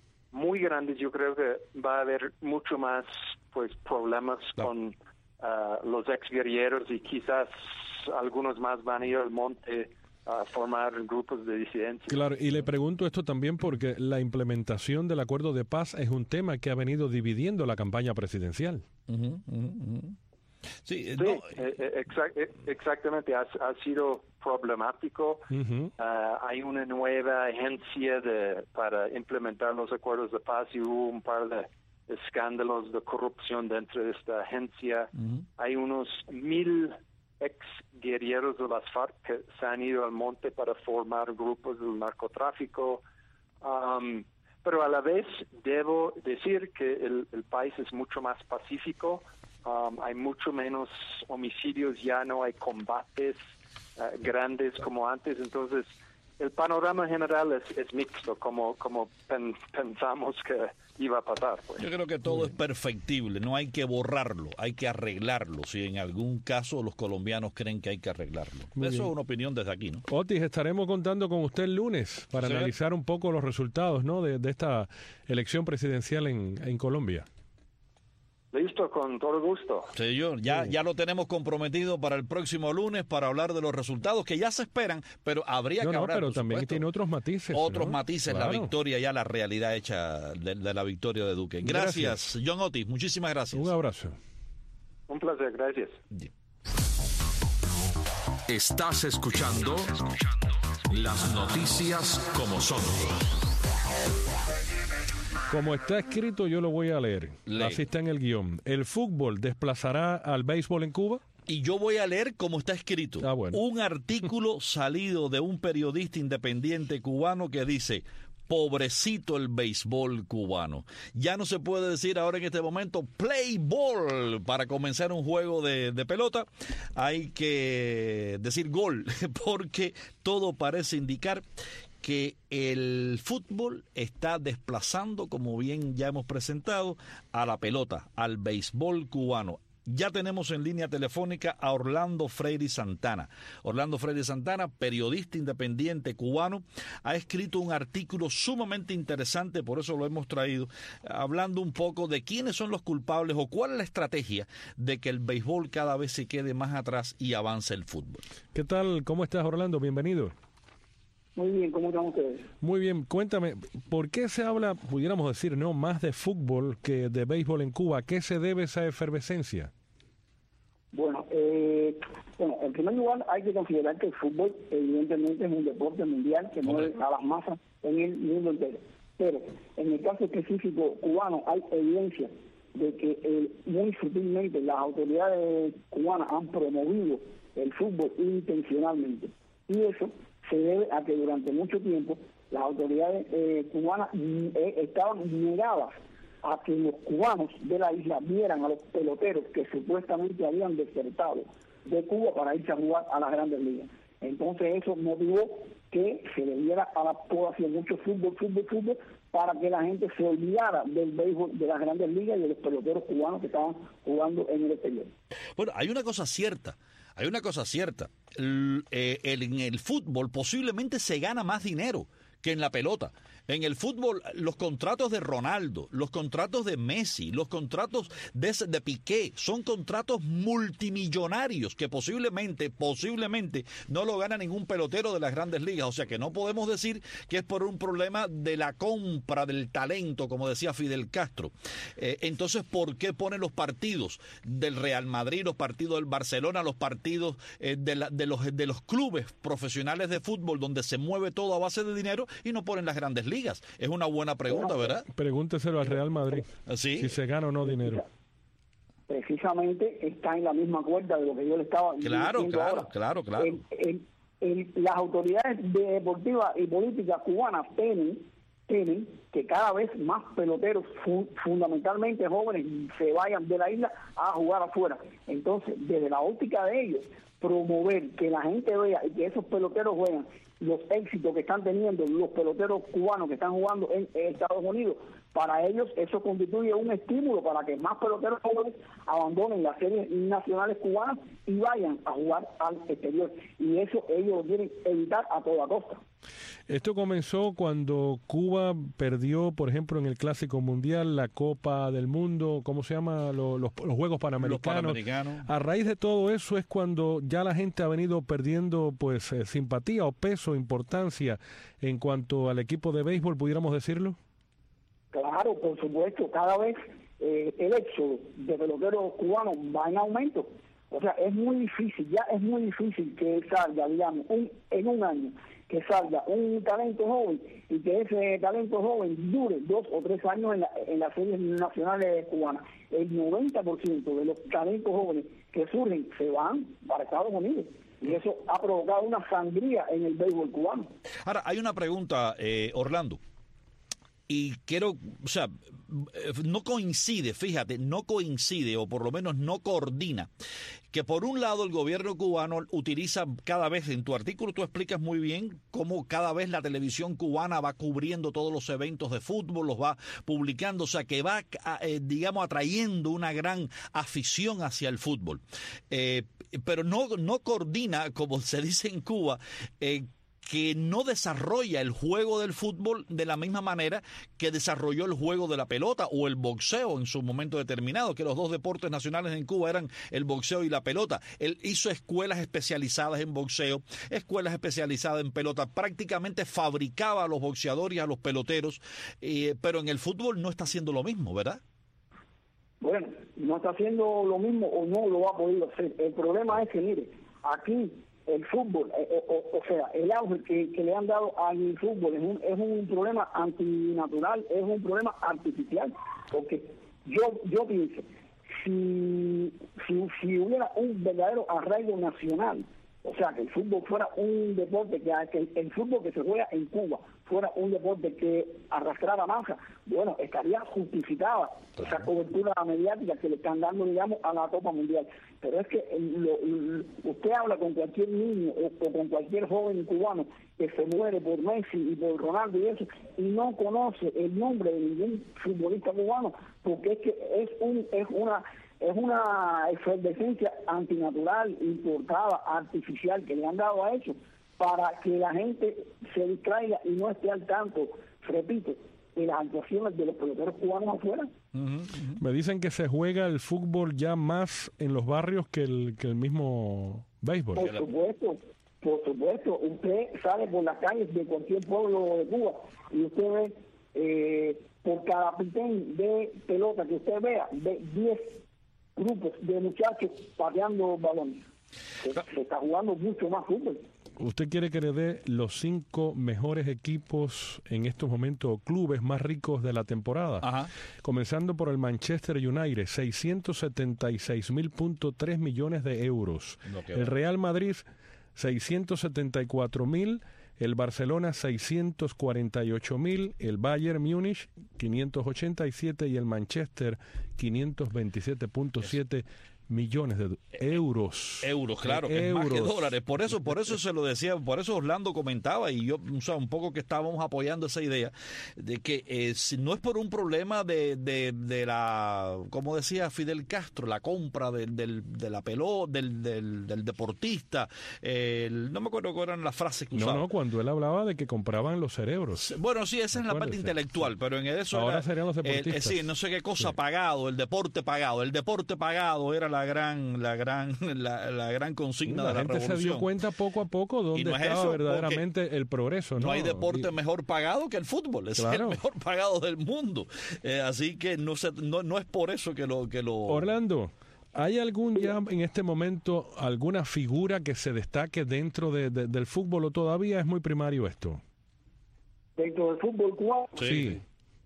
muy grandes, yo creo que va a haber mucho más pues problemas no. con uh, los exguerrilleros y quizás algunos más van a ir al monte a formar grupos de disidencia. Claro, y le pregunto esto también porque la implementación del acuerdo de paz es un tema que ha venido dividiendo la campaña presidencial. Uh-huh, uh-huh. Sí, sí no. eh, exact, exactamente, ha, ha sido problemático. Uh-huh. Uh, hay una nueva agencia de, para implementar los acuerdos de paz y hubo un par de escándalos de corrupción dentro de esta agencia. Uh-huh. Hay unos mil ex guerrilleros de las FARC que se han ido al monte para formar grupos del narcotráfico. Um, pero a la vez debo decir que el, el país es mucho más pacífico. Um, hay mucho menos homicidios, ya no hay combates uh, grandes como antes, entonces el panorama general es, es mixto, como como pen, pensamos que iba a pasar. Pues. Yo creo que todo es perfectible, no hay que borrarlo, hay que arreglarlo, si en algún caso los colombianos creen que hay que arreglarlo. Muy Eso bien. Es una opinión desde aquí, ¿no? Otis, estaremos contando con usted el lunes para ¿Sí? analizar un poco los resultados, ¿no?, de, de esta elección presidencial en, en Colombia. Listo, con todo gusto. Señor, ya, ya lo tenemos comprometido para el próximo lunes para hablar de los resultados que ya se esperan, pero habría no, que no, hablar, pero también supuesto, tiene otros matices. Otros ¿no? matices, claro. La victoria ya, la realidad hecha de, de la victoria de Duque. Gracias, gracias, John Otis, muchísimas gracias. Un abrazo. Un placer, gracias. Estás escuchando las noticias como son. Como está escrito, yo lo voy a leer. Lee. Así está en el guión. ¿El fútbol desplazará al béisbol en Cuba? Y yo voy a leer como está escrito. Ah, bueno. Un artículo salido de un periodista independiente cubano que dice: pobrecito el béisbol cubano. Ya no se puede decir ahora en este momento play ball para comenzar un juego de, de pelota. Hay que decir gol, porque todo parece indicar que el fútbol está desplazando, como bien ya hemos presentado, a la pelota, al béisbol cubano. Ya tenemos en línea telefónica a Orlando Freire Santana. Orlando Freire Santana, periodista independiente cubano, ha escrito un artículo sumamente interesante, por eso lo hemos traído, hablando un poco de quiénes son los culpables o cuál es la estrategia de que el béisbol cada vez se quede más atrás y avance el fútbol. ¿Qué tal? ¿Cómo estás, Orlando? Bienvenido. Muy bien, ¿cómo están ustedes? Muy bien, cuéntame, ¿por qué se habla, pudiéramos decir, no más de fútbol que de béisbol en Cuba? ¿A qué se debe esa efervescencia? Bueno, eh, bueno, en primer lugar hay que considerar que el fútbol evidentemente es un deporte mundial que mueve a las masas en el mundo entero. Pero en el caso específico cubano hay evidencia de que eh, muy sutilmente las autoridades cubanas han promovido el fútbol intencionalmente. Y eso se debe a que durante mucho tiempo las autoridades eh, cubanas eh, estaban negadas a que los cubanos de la isla vieran a los peloteros que supuestamente habían desertado de Cuba para irse a jugar a las grandes ligas. Entonces eso motivó que se le diera a la población mucho fútbol, fútbol, fútbol, para que la gente se olvidara del béisbol de las grandes ligas y de los peloteros cubanos que estaban jugando en el exterior. Bueno, hay una cosa cierta, hay una cosa cierta. El, eh, el, en el fútbol posiblemente se gana más dinero que en la pelota. En el fútbol, los contratos de Ronaldo, los contratos de Messi, los contratos de, de Piqué, son contratos multimillonarios que posiblemente, posiblemente no lo gana ningún pelotero de las grandes ligas. O sea que no podemos decir que es por un problema de la compra del talento, como decía Fidel Castro. Eh, entonces, ¿por qué ponen los partidos del Real Madrid, los partidos del Barcelona, los partidos eh, de, la, de, los, de los clubes profesionales de fútbol donde se mueve todo a base de dinero y no ponen las grandes ligas? Es una buena pregunta, ¿verdad? Pregúnteselo al Real Madrid, ¿sí? Si se gana o no dinero. Precisamente está en la misma cuerda de lo que yo le estaba claro, diciendo claro, ahora. Claro, claro, el, el, el, las autoridades deportivas y políticas cubanas tienen, tienen que cada vez más peloteros, fu fundamentalmente jóvenes, se vayan de la isla a jugar afuera. Entonces, desde la óptica de ellos, promover que la gente vea y que esos peloteros jueguen los éxitos que están teniendo los peloteros cubanos que están jugando en, en Estados Unidos, para ellos eso constituye un estímulo para que más peloteros jóvenes abandonen las series nacionales cubanas y vayan a jugar al exterior. Y eso ellos lo quieren evitar a toda costa. Esto comenzó cuando Cuba perdió, por ejemplo, en el Clásico Mundial, la Copa del Mundo, ¿cómo se llama? Los, los, los Juegos Panamericanos. Los Panamericanos. A raíz de todo eso es cuando ya la gente ha venido perdiendo pues eh, simpatía o peso, importancia en cuanto al equipo de béisbol, ¿pudiéramos decirlo? Claro, por supuesto, cada vez eh, el éxodo de peloteros cubanos va en aumento. O sea, es muy difícil, ya es muy difícil que salga, digamos, un, en un año, que salga un talento joven y que ese talento joven dure dos o tres años en, la, en las series nacionales cubanas. El noventa por ciento de los talentos jóvenes que surgen se van para Estados Unidos. Y eso ha provocado una sangría en el béisbol cubano. Ahora, hay una pregunta, eh, Orlando. Y quiero, o sea, no coincide, fíjate, no coincide, o por lo menos no coordina, que por un lado el gobierno cubano utiliza cada vez, en tu artículo tú explicas muy bien cómo cada vez la televisión cubana va cubriendo todos los eventos de fútbol, los va publicando, o sea, que va, eh, digamos, atrayendo una gran afición hacia el fútbol. Eh, pero no, no coordina, como se dice en Cuba, eh, que no desarrolla el juego del fútbol de la misma manera que desarrolló el juego de la pelota o el boxeo en su momento determinado, que los dos deportes nacionales en Cuba eran el boxeo y la pelota. Él hizo escuelas especializadas en boxeo, escuelas especializadas en pelota, prácticamente fabricaba a los boxeadores y a los peloteros, eh, pero en el fútbol no está haciendo lo mismo, ¿verdad? Bueno, no está haciendo lo mismo o no lo ha podido hacer. El problema es que, mire, aquí el fútbol, eh, o, o sea, el auge que, que le han dado al fútbol es un, es un problema antinatural, es un problema artificial, porque yo yo pienso, si, si, si hubiera un verdadero arraigo nacional, o sea, que el fútbol fuera un deporte, que, que el, el fútbol que se juega en Cuba fuera un deporte que arrastrara masa, bueno, estaría justificada esa cobertura mediática que le están dando, digamos, a la Copa Mundial. Pero es que lo, lo, usted habla con cualquier niño o, o con cualquier joven cubano que se muere por Messi y por Ronaldo y eso, y no conoce el nombre de ningún futbolista cubano, porque es que es un es una es una efervescencia antinatural, importada, artificial, que le han dado a eso, para que la gente se distraiga y no esté al tanto, repito, de las actuaciones de los peloteros cubanos afuera. Uh-huh, uh-huh. Me dicen que se juega el fútbol ya más en los barrios que el, que el mismo béisbol. Por supuesto, por supuesto. Usted sale por las calles de cualquier pueblo de Cuba y usted ve, eh, por cada pitén de pelota que usted vea, ve diez grupos de muchachos pateando balones. Se, se está jugando mucho más fútbol. ¿Usted quiere que le dé los cinco mejores equipos en estos momentos, clubes más ricos de la temporada? Ajá. Comenzando por el Manchester United, seiscientos setenta y seis mil punto tres millones de euros. No, el Real Madrid, seiscientos setenta y cuatro mil. El Barcelona, seiscientos cuarenta y ocho mil. El Bayern Múnich, quinientos ochenta y siete. Y el Manchester, quinientos veintisiete punto siete millones de euros. Euros, claro, que euros. es más que dólares. Por eso, por eso se lo decía, por eso Orlando comentaba, y yo, o sea, un poco que estábamos apoyando esa idea, de que eh, si no es por un problema de, de, de la, como decía Fidel Castro, la compra del, del, de la pelota, del, del, del deportista, eh, el, no me acuerdo cuáles eran las frases que usaba. No, no, cuando él hablaba de que compraban los cerebros. Bueno, sí, esa es la parte intelectual, pero en eso ahora era, serían los deportistas. Eh, eh, sí, no sé qué cosa, sí. Pagado, el deporte pagado, el deporte pagado era la gran, la gran, la, la gran consigna la de la gente revolución. se dio cuenta poco a poco dónde no es estaba eso, verdaderamente el progreso. No, no hay deporte y... mejor pagado que el fútbol, es claro. el mejor pagado del mundo. Eh, así que no, se, no, no es por eso que lo, que lo... Orlando, ¿hay algún ya en este momento, alguna figura que se destaque dentro de, de, del fútbol o todavía es muy primario esto? ¿Dentro del fútbol cubano? Sí. sí.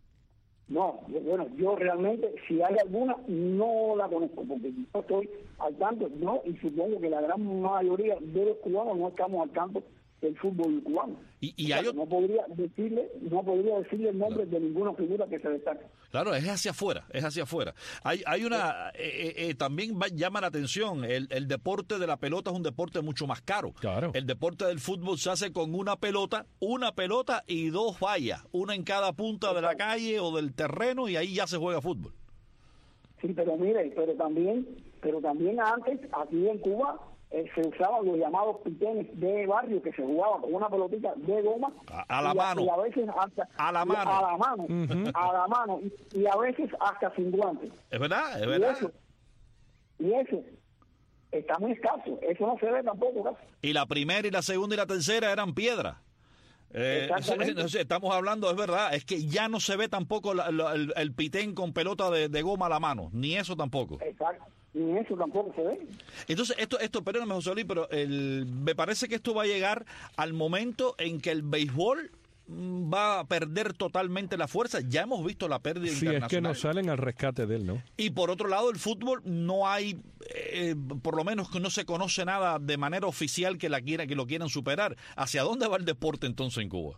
No, bueno, yo realmente, si hay alguna, no la conozco, porque yo estoy al tanto, no, y supongo que la gran mayoría de los cubanos no estamos al tanto del fútbol cubano. Y, y o sea, hay... no podría decirle, no podría decirle el nombre claro. de ninguna figura que se destaque. Claro, es hacia afuera, es hacia afuera. Hay, hay una, eh, eh, también va, llama la atención, el, el deporte de la pelota es un deporte mucho más caro. Claro. El deporte del fútbol se hace con una pelota, una pelota y dos vallas, una en cada punta de la calle o del terreno, y ahí ya se juega fútbol. Sí, pero mire, pero también, pero también antes, aquí en Cuba, Eh, se usaban los llamados pitenes de barrio, que se jugaba con una pelotita de goma a, a la y mano a, y a veces hasta a la mano a la mano, uh-huh. a la mano y, y a veces hasta sin guantes. Es verdad, es verdad. Y eso, y eso está muy escaso, eso no se ve tampoco casi. Y la primera y la segunda y la tercera eran piedras. Eh, estamos hablando, es verdad, es que ya no se ve tampoco la, la, el, el pitén con pelota de, de goma a la mano, ni eso tampoco. Exacto. Ni eso tampoco se ve. Entonces, esto, esto perdóname, José Luis, pero el, me parece que esto va a llegar al momento en que el béisbol va a perder totalmente la fuerza. Ya hemos visto la pérdida sí, internacional. Sí, es que no salen al rescate de él, ¿no? Y por otro lado, el fútbol no hay, eh, por lo menos que no se conoce nada de manera oficial que la quiera, que lo quieran superar. ¿Hacia dónde va el deporte entonces en Cuba?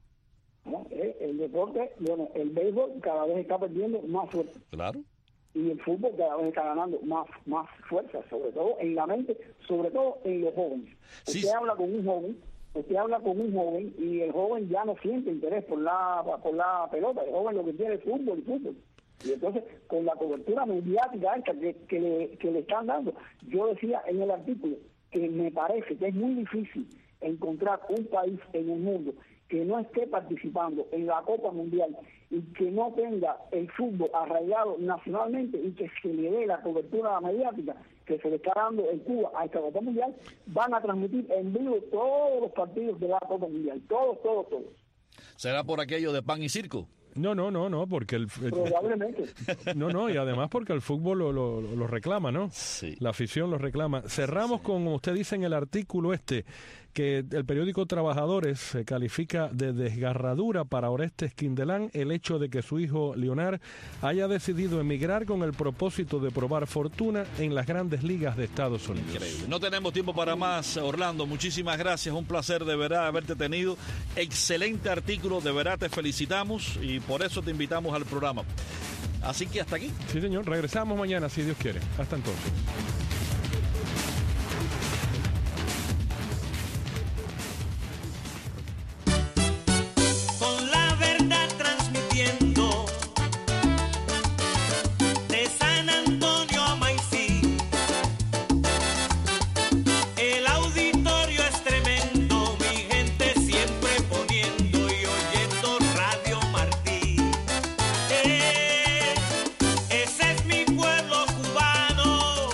No, el deporte, bueno, el béisbol cada vez está perdiendo más fuerza. Claro. Y el fútbol cada vez está ganando más más fuerza, sobre todo en la mente, sobre todo en los jóvenes. Usted sí. habla con un joven, usted habla con un joven y el joven ya no siente interés por la por la pelota, el joven lo que quiere es fútbol y fútbol. Y entonces, con la cobertura mediática esta que, que, le, que le están dando, yo decía en el artículo que me parece que es muy difícil encontrar un país en el mundo que no esté participando en la Copa Mundial y que no tenga el fútbol arraigado nacionalmente y que se le dé la cobertura mediática que se le está dando en Cuba a esta Copa Mundial, van a transmitir en vivo todos los partidos de la Copa Mundial, todos, todos, todos. ¿Será por aquello de pan y circo? No, no, no, no, porque el, el probablemente. No, no, y además porque el fútbol lo, lo, lo reclama, ¿no? Sí. La afición lo reclama. Cerramos sí. con, usted dice en el artículo este, que el periódico Trabajadores se califica de desgarradura para Orestes Quindelán el hecho de que su hijo Leonard haya decidido emigrar con el propósito de probar fortuna en las grandes ligas de Estados Unidos. Increíble. No tenemos tiempo para más, Orlando. Muchísimas gracias. Un placer de verdad haberte tenido. Excelente artículo, de verdad te felicitamos y por eso te invitamos al programa. Así que hasta aquí. Sí, señor. Regresamos mañana, si Dios quiere. Hasta entonces. Con la verdad transmitiendo de San Antonio a Maicí. El auditorio es tremendo, mi gente siempre poniendo y oyendo Radio Martí. Eh, ese es mi pueblo cubano,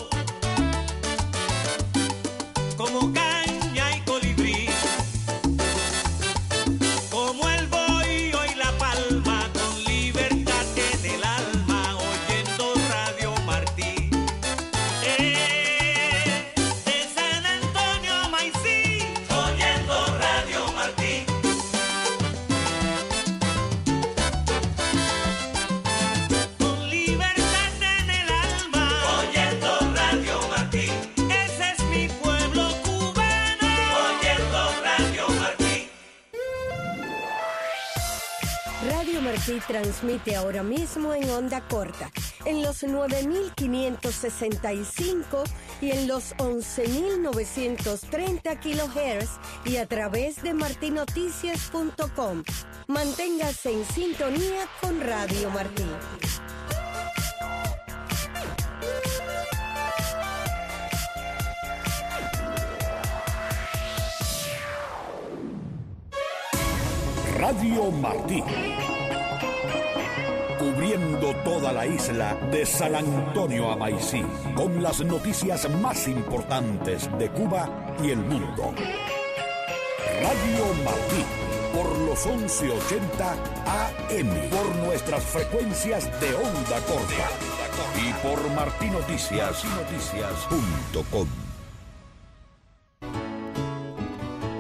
como caña y colibrí, como el bohío y la palma, con libertad en el alma, oyendo Radio Martí. Eh, de San Antonio a Maicí, oyendo Radio Martí. Con libertad en el alma, oyendo Radio Martí. Ese es mi pueblo cubano, oyendo Radio Martí. Radio Martí transmite ahora mismo en onda corta, en los nueve mil quinientos sesenta y cinco y en los once mil novecientos treinta kilohertz y a través de martin noticias punto com. Manténgase en sintonía con Radio Martí. Radio Martí. Cubriendo toda la isla de San Antonio a Maicí, con las noticias más importantes de Cuba y el mundo. Radio Martí, por los once ochenta A M, por nuestras frecuencias de onda corta y por martin noticias punto com.